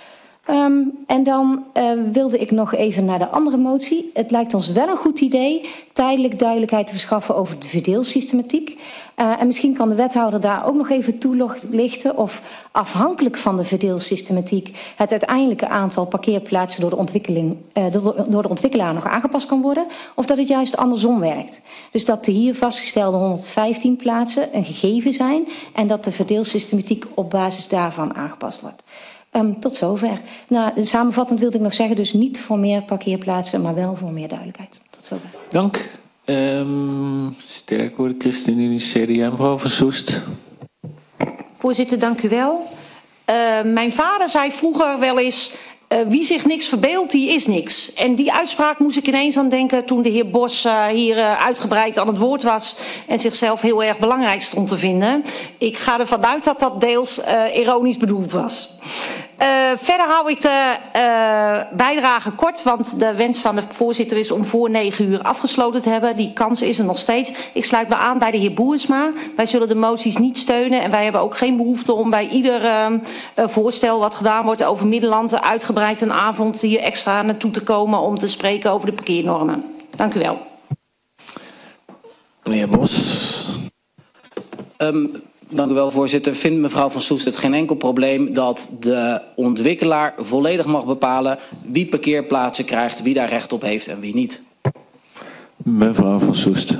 Um, en dan uh, wilde ik nog even naar de andere motie. Het lijkt ons wel een goed idee tijdelijk duidelijkheid te verschaffen over de verdeelsystematiek. Uh, en misschien kan de wethouder daar ook nog even toelichten of afhankelijk van de verdeelsystematiek het uiteindelijke aantal parkeerplaatsen door de, ontwikkeling, uh, door, door de ontwikkelaar nog aangepast kan worden. Of dat het juist andersom werkt. Dus dat de hier vastgestelde honderdvijftien plaatsen een gegeven zijn en dat de verdeelsystematiek op basis daarvan aangepast wordt. Um, tot zover. Nou, samenvattend wilde ik nog zeggen, dus niet voor meer parkeerplaatsen, maar wel voor meer duidelijkheid. Tot zover. Dank. Um, sterk worden, ChristenUnie, C D A, mevrouw Van Soest. Voorzitter, dank u wel. Uh, mijn vader zei vroeger wel eens, uh, wie zich niks verbeeldt, die is niks. En die uitspraak moest ik ineens aan denken toen de heer Bos uh, hier uh, uitgebreid aan het woord was en zichzelf heel erg belangrijk stond te vinden. Ik ga ervan uit dat dat deels uh, ironisch bedoeld was. Uh, verder hou ik de uh, bijdrage kort, want de wens van de voorzitter is om voor negen uur afgesloten te hebben. Die kans is er nog steeds. Ik sluit me aan bij de heer Boersma. Wij zullen de moties niet steunen en wij hebben ook geen behoefte om bij ieder uh, uh, voorstel wat gedaan wordt over Middelland uitgebreid een avond hier extra naartoe te komen om te spreken over de parkeernormen. Dank u wel. Meneer Bos. Um, Dank u wel, voorzitter. Vindt mevrouw Van Soest het geen enkel probleem dat de ontwikkelaar volledig mag bepalen wie parkeerplaatsen krijgt, wie daar recht op heeft en wie niet? Mevrouw Van Soest.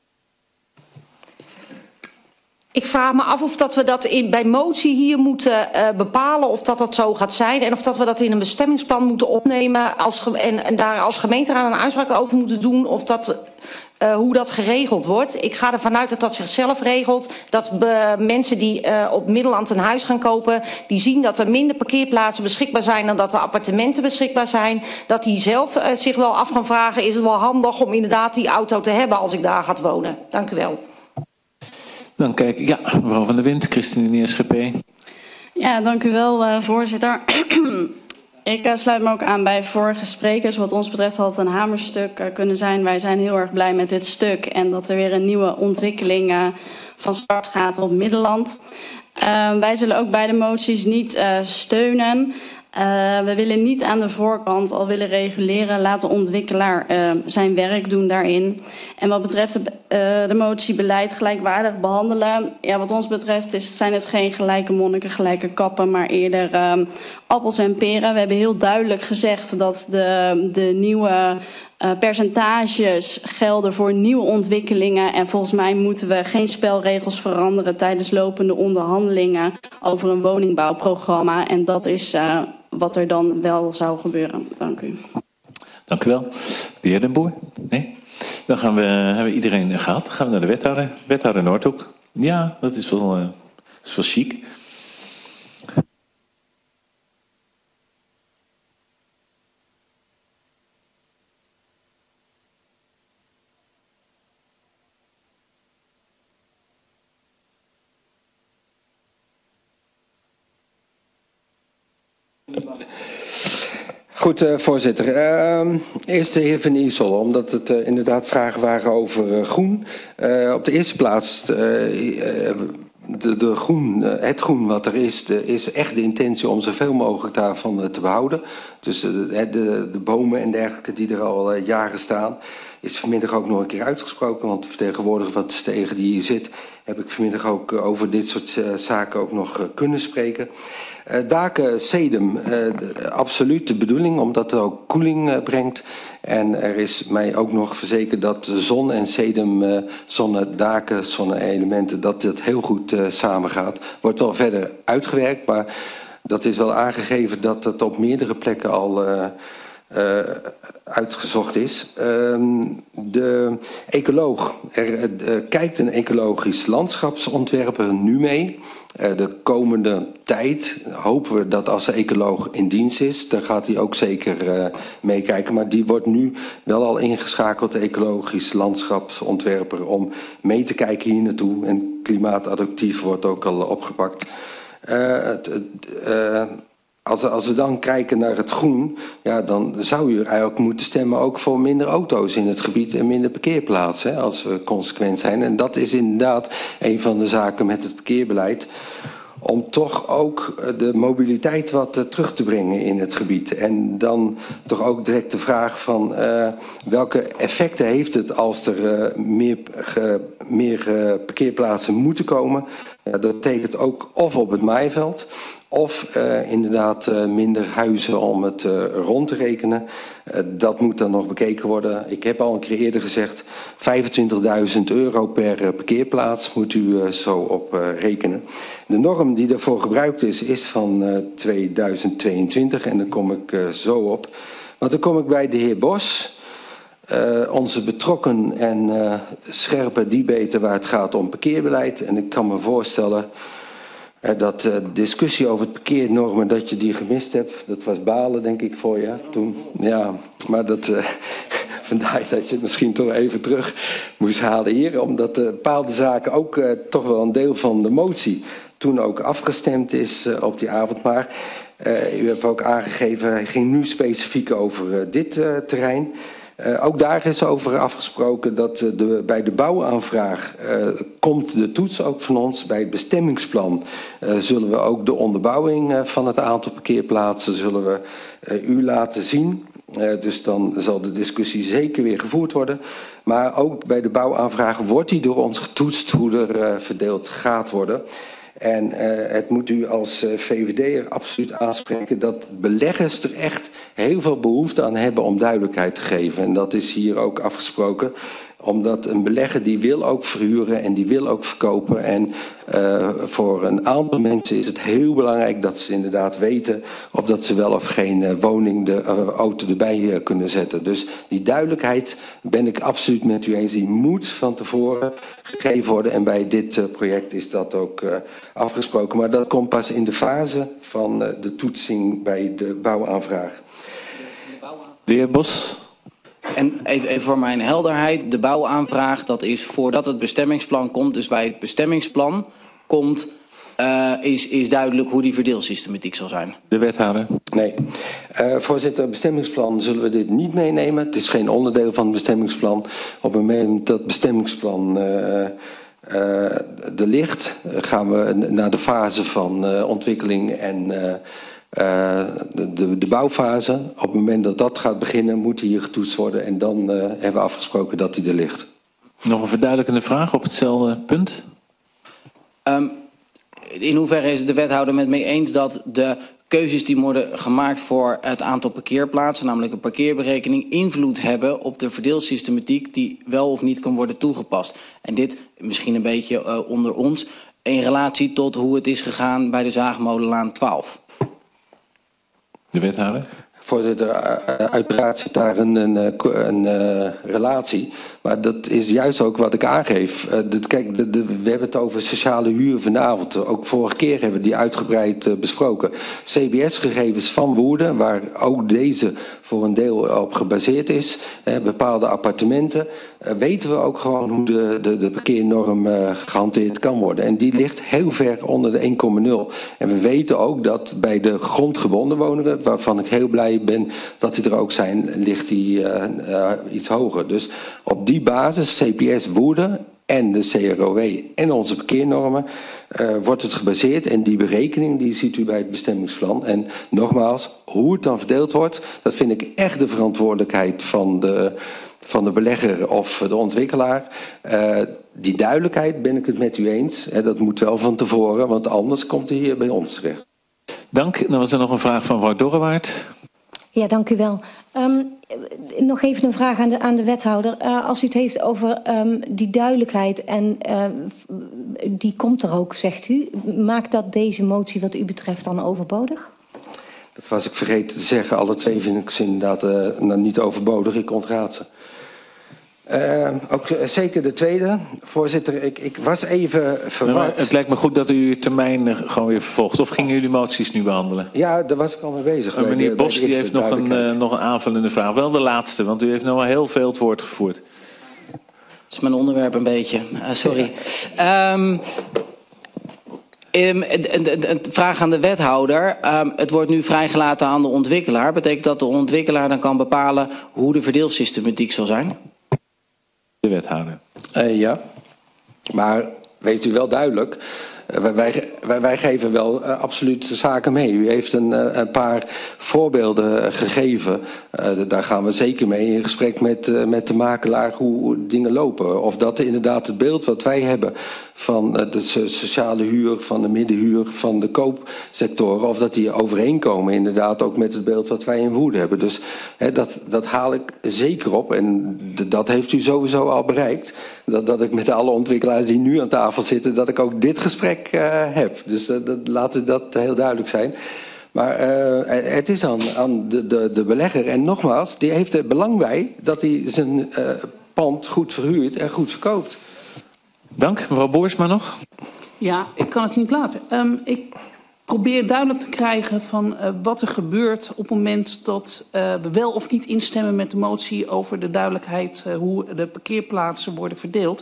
Ik vraag me af of dat we dat in, bij motie hier moeten uh, bepalen of dat dat zo gaat zijn. En of dat we dat in een bestemmingsplan moeten opnemen als ge en, en daar als gemeenteraad een uitspraak over moeten doen. Of dat, uh, hoe dat geregeld wordt. Ik ga ervan uit dat dat zichzelf regelt. Dat uh, mensen die uh, op Middelland een huis gaan kopen, die zien dat er minder parkeerplaatsen beschikbaar zijn dan dat er appartementen beschikbaar zijn. Dat die zelf uh, zich wel af gaan vragen, is het wel handig om inderdaad die auto te hebben als ik daar ga wonen. Dank u wel. Dan kijk ik, ja, mevrouw Van der Wind, ChristenUnie S G P. Ja, dank u wel, uh, voorzitter. Ik uh, sluit me ook aan bij vorige sprekers. Wat ons betreft had het een hamerstuk uh, kunnen zijn. Wij zijn heel erg blij met dit stuk en dat er weer een nieuwe ontwikkeling uh, van start gaat op Middelland. Uh, wij zullen ook beide moties niet uh, steunen. Uh, we willen niet aan de voorkant al willen reguleren. Laat de ontwikkelaar uh, zijn werk doen daarin. En wat betreft de, uh, de motie beleid gelijkwaardig behandelen. Ja, wat ons betreft is, zijn het geen gelijke monniken, gelijke kappen, maar eerder uh, appels en peren. We hebben heel duidelijk gezegd dat de, de nieuwe uh, percentages gelden voor nieuwe ontwikkelingen. En volgens mij moeten we geen spelregels veranderen tijdens lopende onderhandelingen over een woningbouwprogramma. En dat is uh, wat er dan wel zou gebeuren. Dank u. Dank u wel. De heer Den Boer? Nee? Dan gaan we, hebben we iedereen gehad. Dan gaan we naar de wethouder. Wethouder Noordhoek. Ja, dat is wel, uh, dat is wel chic. Goed, uh, voorzitter. Uh, eerst de heer Van Iersel, omdat het uh, inderdaad vragen waren over uh, groen. Uh, op de eerste plaats, uh, uh, de, de groen, uh, het groen wat er is, de, is echt de intentie om zoveel mogelijk daarvan uh, te behouden. Dus uh, de, de, de bomen en dergelijke die er al uh, jaren staan, is vanmiddag ook nog een keer uitgesproken. Want de vertegenwoordiger van de Stegen die hier zit, heb ik vanmiddag ook uh, over dit soort uh, zaken ook nog uh, kunnen spreken. Uh, daken, sedum, uh, de, absoluut de bedoeling, omdat het ook koeling uh, brengt. En er is mij ook nog verzekerd dat de zon en sedum, uh, zonnedaken, zonne-elementen, dat het heel goed uh, samengaat. Wordt wel verder uitgewerkt, maar dat is wel aangegeven dat het op meerdere plekken al uh, uh, uitgezocht is. Uh, de ecoloog, er uh, kijkt een ecologisch landschapsontwerper nu mee. Uh, de komende tijd hopen we dat als de ecoloog in dienst is, dan gaat hij ook zeker uh, meekijken. Maar die wordt nu wel al ingeschakeld, de ecologisch landschapsontwerper, om mee te kijken hier naartoe. En klimaatadaptief wordt ook al opgepakt. Uh, het, uh, Als, als we dan kijken naar het groen, ja, dan zou u er eigenlijk moeten stemmen ook voor minder auto's in het gebied en minder parkeerplaatsen, hè, als we consequent zijn. En dat is inderdaad een van de zaken met het parkeerbeleid, om toch ook de mobiliteit wat uh, terug te brengen in het gebied. En dan toch ook direct de vraag van uh, welke effecten heeft het als er uh, meer, ge, meer uh, parkeerplaatsen moeten komen. Uh, dat betekent ook of op het maaiveld, of uh, inderdaad uh, minder huizen om het uh, rond te rekenen. Uh, dat moet dan nog bekeken worden. Ik heb al een keer eerder gezegd, vijfentwintigduizend euro per uh, parkeerplaats moet u uh, zo op uh, rekenen. De norm die daarvoor gebruikt is, is van uh, tweeduizend tweeëntwintig en daar kom ik uh, zo op. Want dan kom ik bij de heer Bos. Uh, onze betrokken en uh, scherpe debater waar het gaat om parkeerbeleid. En ik kan me voorstellen uh, dat de uh, discussie over het parkeernormen, dat je die gemist hebt. Dat was balen, denk ik, voor je toen. Ja, maar dat, uh, vandaar dat je het misschien toch even terug moest halen hier. Omdat uh, bepaalde zaken ook uh, toch wel een deel van de motie toen ook afgestemd is uh, op die avond. Maar uh, u hebt ook aangegeven, hij ging nu specifiek over uh, dit uh, terrein. Uh, ook daar is over afgesproken dat uh, de, bij de bouwaanvraag uh, komt de toets ook van ons. Bij het bestemmingsplan uh, zullen we ook de onderbouwing uh, van het aantal parkeerplaatsen zullen we uh, u laten zien. Uh, dus dan zal de discussie zeker weer gevoerd worden. Maar ook bij de bouwaanvraag wordt die door ons getoetst hoe er uh, verdeeld gaat worden. En uh, het moet u als uh, V V D'er absoluut aanspreken dat beleggers er echt heel veel behoefte aan hebben om duidelijkheid te geven. En dat is hier ook afgesproken. Omdat een belegger die wil ook verhuren en die wil ook verkopen. En uh, voor een aantal mensen is het heel belangrijk dat ze inderdaad weten of dat ze wel of geen uh, woning, de uh, auto erbij uh, kunnen zetten. Dus die duidelijkheid ben ik absoluut met u eens. Die moet van tevoren gegeven worden. En bij dit uh, project is dat ook uh, afgesproken. Maar dat komt pas in de fase van uh, de toetsing bij de bouwaanvraag. De heer Bos. En even voor mijn helderheid, de bouwaanvraag, dat is voordat het bestemmingsplan komt. Dus bij het bestemmingsplan komt, uh, is, is duidelijk hoe die verdeelsystematiek zal zijn. De wethouder. Nee. Uh, voorzitter, bestemmingsplan zullen we dit niet meenemen. Het is geen onderdeel van het bestemmingsplan. Op het moment dat het bestemmingsplan uh, uh, er ligt, gaan we naar de fase van uh, ontwikkeling en Uh, Uh, de, de, de bouwfase. Op het moment dat dat gaat beginnen, moet die hier getoetst worden. En dan uh, hebben we afgesproken dat die er ligt. Nog een verduidelijkende vraag op hetzelfde punt? Um, in hoeverre is de wethouder met mij eens dat de keuzes die worden gemaakt voor het aantal parkeerplaatsen, namelijk een parkeerberekening, invloed hebben op de verdeelsystematiek die wel of niet kan worden toegepast? En dit misschien een beetje uh, onder ons in relatie tot hoe het is gegaan bij de Zaagmolenlaan twaalf. De wethouder. Voorzitter, uiteraard zit daar een, een, een, een uh, relatie. Maar dat is juist ook wat ik aangeef. Uh, de, kijk, de, de, we hebben het over sociale huur vanavond. Ook vorige keer hebben we die uitgebreid uh, besproken. C B S-gegevens van Woerden, waar ook deze voor een deel op gebaseerd is. Uh, bepaalde appartementen. Uh, weten we ook gewoon hoe de, de, de parkeernorm uh, gehanteerd kan worden. En die ligt heel ver onder de één komma nul. En we weten ook dat bij de grondgebonden woningen, waarvan ik heel blij ben dat die er ook zijn, ligt die uh, uh, iets hoger. Dus op die basis, C P S Woerden en de C R O W en onze parkeernormen, uh, wordt het gebaseerd. En die berekening die ziet u bij het bestemmingsplan. En nogmaals, hoe het dan verdeeld wordt, dat vind ik echt de verantwoordelijkheid van de, van de belegger of de ontwikkelaar. Uh, die duidelijkheid ben ik het met u eens. Hè, dat moet wel van tevoren, want anders komt het hier bij ons terecht. Dank. Dan was er nog een vraag van mevrouw Dorrewaard. Ja, dank u wel. Um, nog even een vraag aan de, aan de wethouder. Uh, als u het heeft over um, die duidelijkheid en uh, die komt er ook, zegt u. Maakt dat deze motie wat u betreft dan overbodig? Dat was ik vergeten te zeggen. Alle twee vind ik ze inderdaad uh, niet overbodig. Ik ontraad ze. Uh, ook uh, zeker de tweede. Voorzitter, ik, ik was even verward. Nou, het lijkt me goed dat u uw termijn uh, gewoon weer vervolgt. Of gingen jullie moties nu behandelen? Ja, daar was ik al mee bezig. Uh, meneer de, Bos die heeft nog een, uh, nog een aanvullende vraag. Wel de laatste, want u heeft nog wel heel veel het woord gevoerd. Dat is mijn onderwerp een beetje. Uh, sorry. um, Um, een vraag aan de wethouder. Um, het wordt nu vrijgelaten aan de ontwikkelaar. Betekent dat de ontwikkelaar dan kan bepalen hoe de verdeelsystematiek zal zijn? De wethouder. Uh, ja, maar weet u wel duidelijk. wij, wij, wij, wij geven wel uh, absoluut zaken mee. U heeft een, uh, een paar voorbeelden gegeven. Uh, daar gaan we zeker mee in gesprek met, uh, met de makelaar hoe dingen lopen. Of dat inderdaad het beeld wat wij hebben van de sociale huur, van de middenhuur, van de koopsectoren, of dat die overeenkomen inderdaad ook met het beeld wat wij in Woerden hebben. Dus hè, dat, dat haal ik zeker op en dat heeft u sowieso al bereikt. Dat, dat ik met alle ontwikkelaars die nu aan tafel zitten, dat ik ook dit gesprek uh, heb. Dus dat, dat, laten dat heel duidelijk zijn. Maar uh, het is aan, aan de, de, de belegger. En nogmaals, die heeft er belang bij dat hij zijn uh, pand goed verhuurt en goed verkoopt. Dank. Mevrouw Boersma nog? Ja, ik kan het niet laten. Um, ik probeer duidelijk te krijgen van uh, wat er gebeurt op het moment dat uh, we wel of niet instemmen met de motie over de duidelijkheid uh, hoe de parkeerplaatsen worden verdeeld.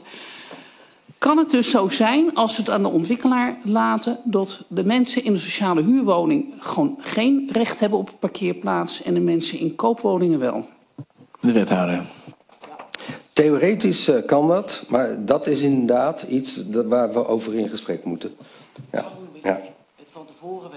Kan het dus zo zijn, als we het aan de ontwikkelaar laten, dat de mensen in de sociale huurwoning gewoon geen recht hebben op een parkeerplaats en de mensen in koopwoningen wel? De wethouder. Theoretisch uh, kan dat, maar dat is inderdaad iets dat, waar we over in gesprek moeten. Ja. Ja. Het van tevoren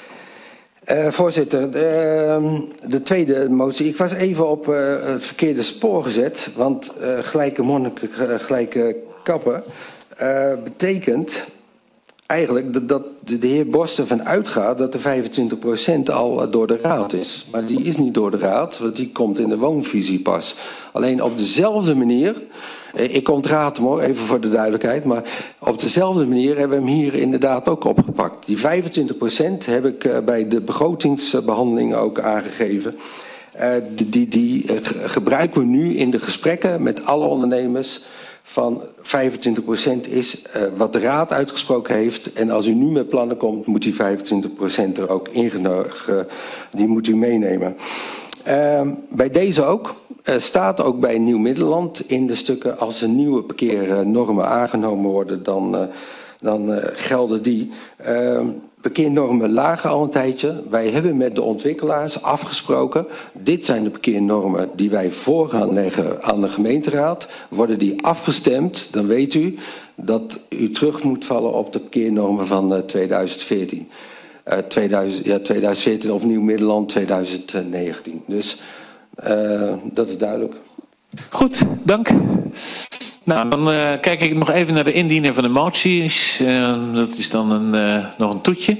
weten. Uh, voorzitter, uh, de tweede motie. Ik was even op uh, het verkeerde spoor gezet, want uh, gelijke monniken, uh, gelijke kappen uh, betekent eigenlijk dat, dat de heer Bos ervan uitgaat dat de vijfentwintig procent al door de raad is. Maar die is niet door de raad, want die komt in de woonvisie pas. Alleen op dezelfde manier, ik ontraad hem hoor, even voor de duidelijkheid, maar op dezelfde manier hebben we hem hier inderdaad ook opgepakt. Die vijfentwintig procent heb ik bij de begrotingsbehandeling ook aangegeven. Uh, die die, die uh, gebruiken we nu in de gesprekken met alle ondernemers. Van vijfentwintig procent is uh, wat de raad uitgesproken heeft. En als u nu met plannen komt, moet die vijfentwintig procent er ook ingenomen. Die moet u meenemen. Uh, bij deze ook. Uh, staat ook bij Nieuw-Middelland in de stukken. Als er nieuwe parkeernormen aangenomen worden, dan, uh, dan uh, gelden die. Uh, Parkeernormen lagen al een tijdje. Wij hebben met de ontwikkelaars afgesproken. Dit zijn de parkeernormen die wij voor gaan leggen aan de gemeenteraad. Worden die afgestemd, dan weet u dat u terug moet vallen op de parkeernormen van uh, tweeduizend veertien. Uh, tweeduizend, ja, tweeduizend veertien of Nieuw-Middelland tweeduizend negentien. Dus uh, dat is duidelijk. Goed, dank. Nou, dan uh, kijk ik nog even naar de indiener van de moties. Uh, dat is dan een, uh, nog een toetje.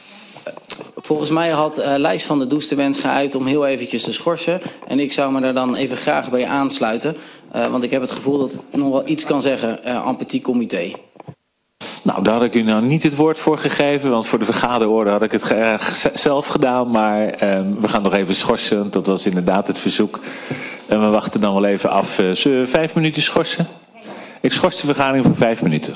Volgens mij had uh, Lijs van der Does de wens geuit om heel eventjes te schorsen. En ik zou me daar dan even graag bij aansluiten. Uh, want ik heb het gevoel dat ik nog wel iets kan zeggen uh, en petit comité. Nou, daar had ik u nou niet het woord voor gegeven. Want voor de vergaderorde had ik het graag zelf gedaan. Maar uh, we gaan nog even schorsen. Dat was inderdaad het verzoek. En we wachten dan wel even af. Uh, zullen we vijf minuten schorsen? Ik schors de vergadering voor vijf minuten.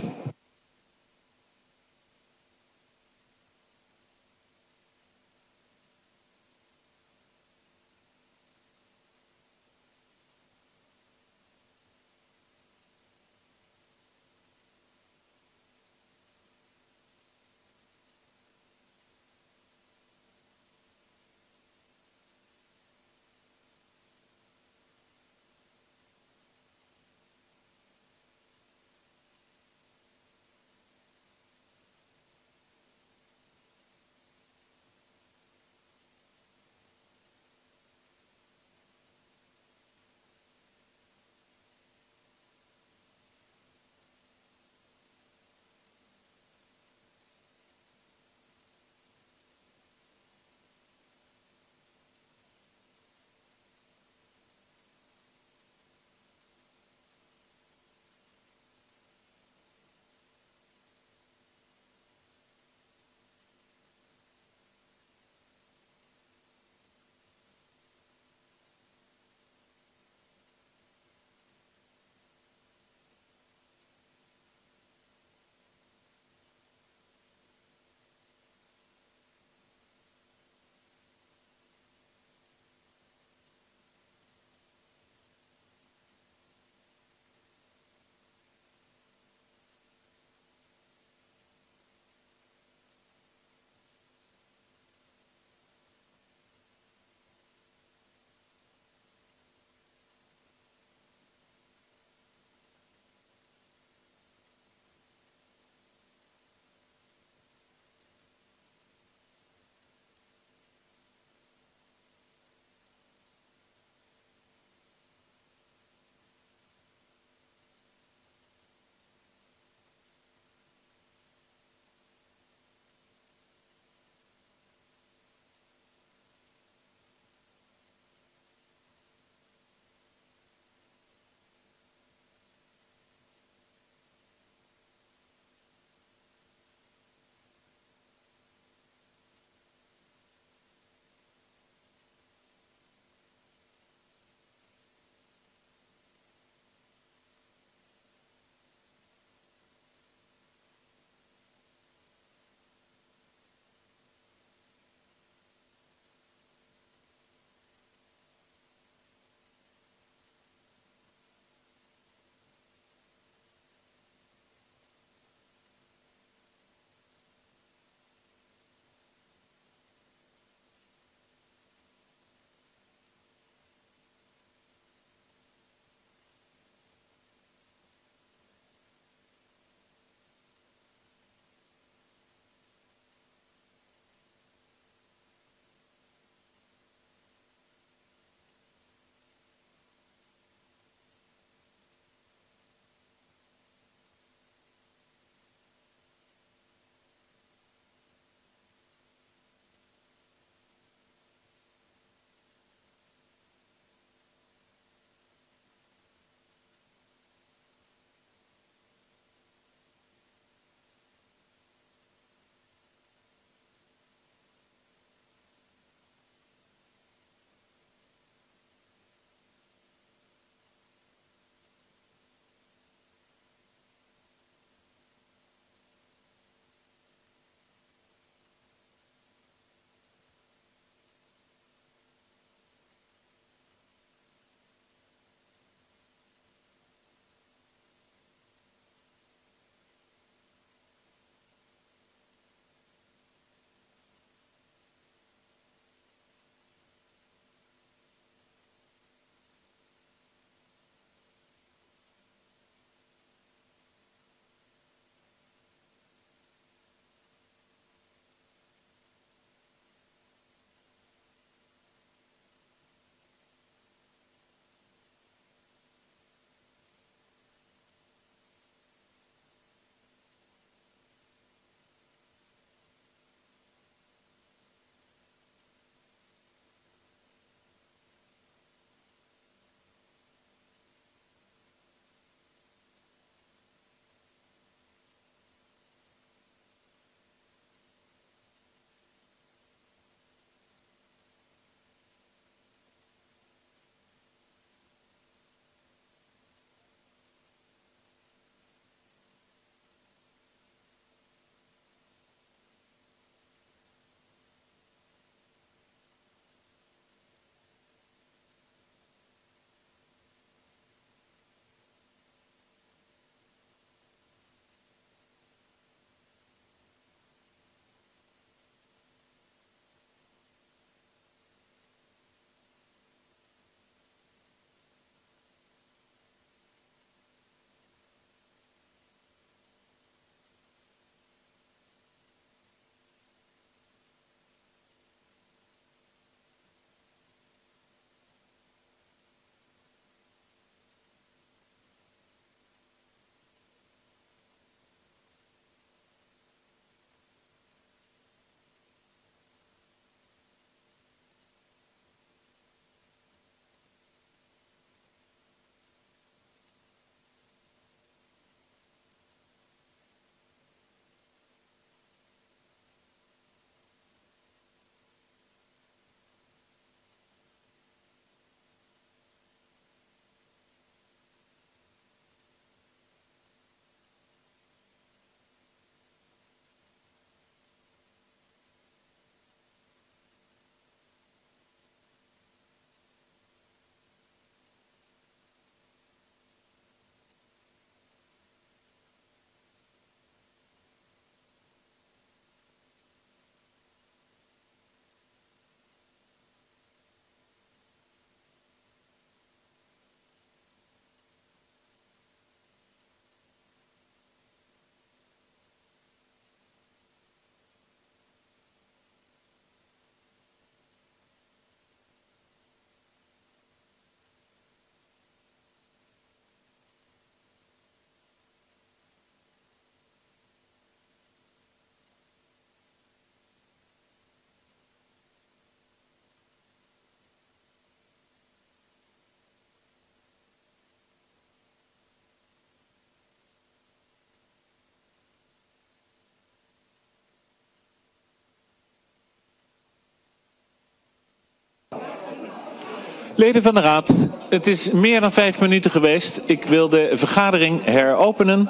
Leden van de Raad, het is meer dan vijf minuten geweest. Ik wil de vergadering heropenen.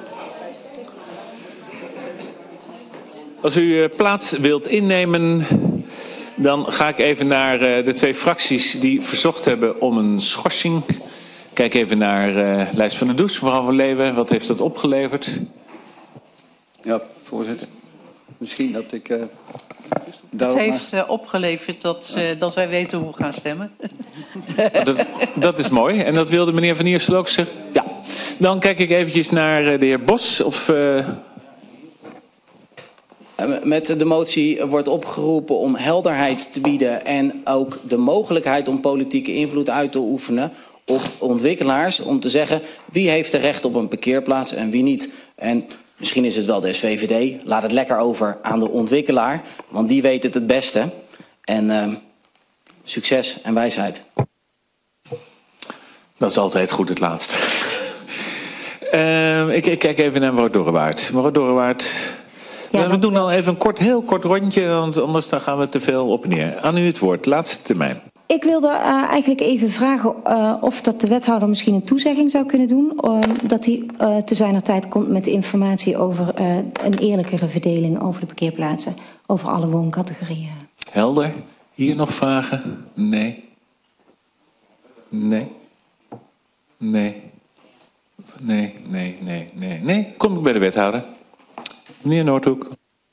Als u plaats wilt innemen, dan ga ik even naar de twee fracties die verzocht hebben om een schorsing. Kijk even naar uh, Lijst van der Does, mevrouw van Leeuwen. Wat heeft dat opgeleverd? Ja, voorzitter. Misschien dat ik... Uh, Het heeft uh, opgeleverd dat, uh, dat wij weten hoe we gaan stemmen. Dat, dat is mooi. En dat wilde meneer Van Iersel ook zeggen? Ja. Dan kijk ik eventjes naar uh, de heer Bos. Of... Uh... Met de motie wordt opgeroepen om helderheid te bieden en ook de mogelijkheid om politieke invloed uit te oefenen op ontwikkelaars. Om te zeggen wie heeft er recht op een parkeerplaats en wie niet. En misschien is het wel de S V V D. Laat het lekker over aan de ontwikkelaar, want die weet het het beste. En uh, succes en wijsheid. Dat is altijd goed, het laatste. uh, ik, ik kijk even naar mevrouw Dorrewaard. Mevrouw Dorrewaard... Ja, we doen al even een kort, heel kort rondje, want anders dan gaan we te veel op en neer. Aan u het woord, laatste termijn. Ik wilde uh, eigenlijk even vragen uh, of dat de wethouder misschien een toezegging zou kunnen doen. Uh, dat hij uh, te zijner tijd komt met informatie over uh, een eerlijkere verdeling over de parkeerplaatsen. Over alle wooncategorieën. Helder. Hier nog vragen? Nee. Nee. Nee. Nee, nee, nee, nee. Nee, kom ik bij de wethouder. Meneer Noordhoek.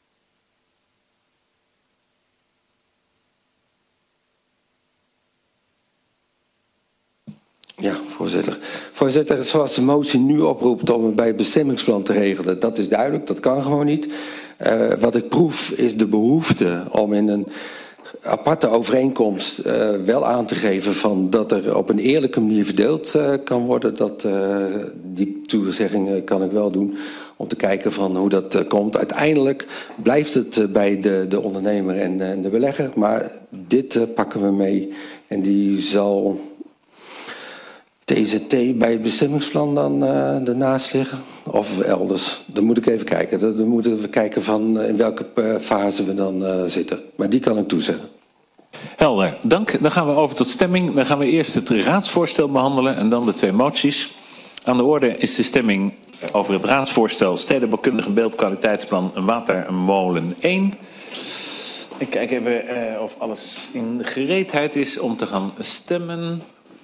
Ja, voorzitter. Voorzitter, zoals de motie nu oproept om het bij het bestemmingsplan te regelen, dat is duidelijk, dat kan gewoon niet. Uh, wat ik proef is de behoefte om in een aparte overeenkomst uh, wel aan te geven van dat er op een eerlijke manier verdeeld uh, kan worden. Dat, uh, die toezegging kan ik wel doen om te kijken van hoe dat uh, komt. Uiteindelijk blijft het uh, bij de, de ondernemer en, uh, en de belegger, maar dit uh, pakken we mee en die zal T Z T bij het bestemmingsplan dan uh, ernaast liggen of elders. Dan moet ik even kijken. Dan moeten we kijken van in welke uh, fase we dan uh, zitten. Maar die kan ik toezeggen. Helder, dank. Dan gaan we over tot stemming. Dan gaan we eerst het raadsvoorstel behandelen en dan de twee moties. Aan de orde is de stemming over het raadsvoorstel Stedenbouwkundig en Beeldkwaliteitsplan Watermolen één. Ik kijk even uh, of alles in gereedheid is om te gaan stemmen.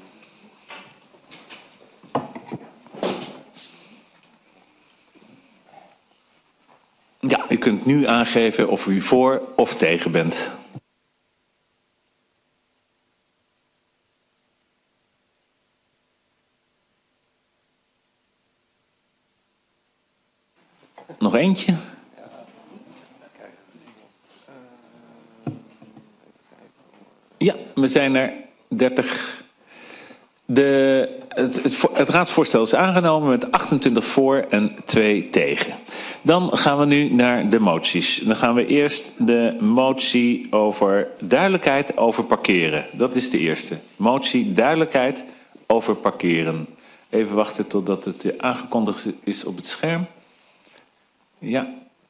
Ja, u kunt nu aangeven of u voor of tegen bent. Nog eentje. Ja, we zijn er dertig. De, het, het, het raadsvoorstel is aangenomen met achtentwintig voor en twee tegen. Dan gaan we nu naar de moties. Dan gaan we eerst de motie over duidelijkheid over parkeren. Dat is de eerste. Motie duidelijkheid over parkeren. Even wachten totdat het aangekondigd is op het scherm. Ja.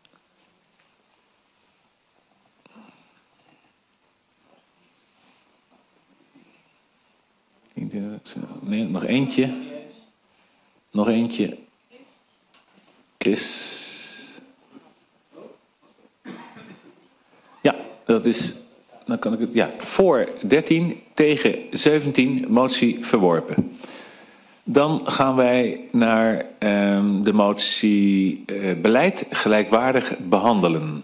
Nee, nog eentje. Nog eentje. Chris. Ja, dat is. Dan kan ik het. Ja, voor dertien, tegen zeventien, motie verworpen. Dan gaan wij naar um, de motie uh, beleid gelijkwaardig behandelen.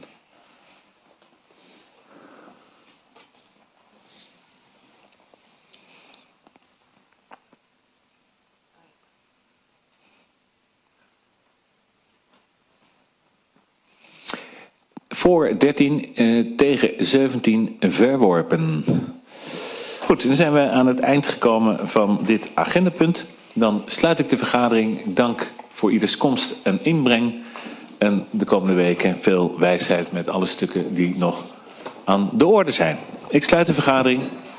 Voor dertien, uh, tegen zeventien verworpen. Goed, dan zijn we aan het eind gekomen van dit agendapunt. Dan sluit ik de vergadering. Ik dank voor ieders komst en inbreng. En de komende weken veel wijsheid met alle stukken die nog aan de orde zijn. Ik sluit de vergadering.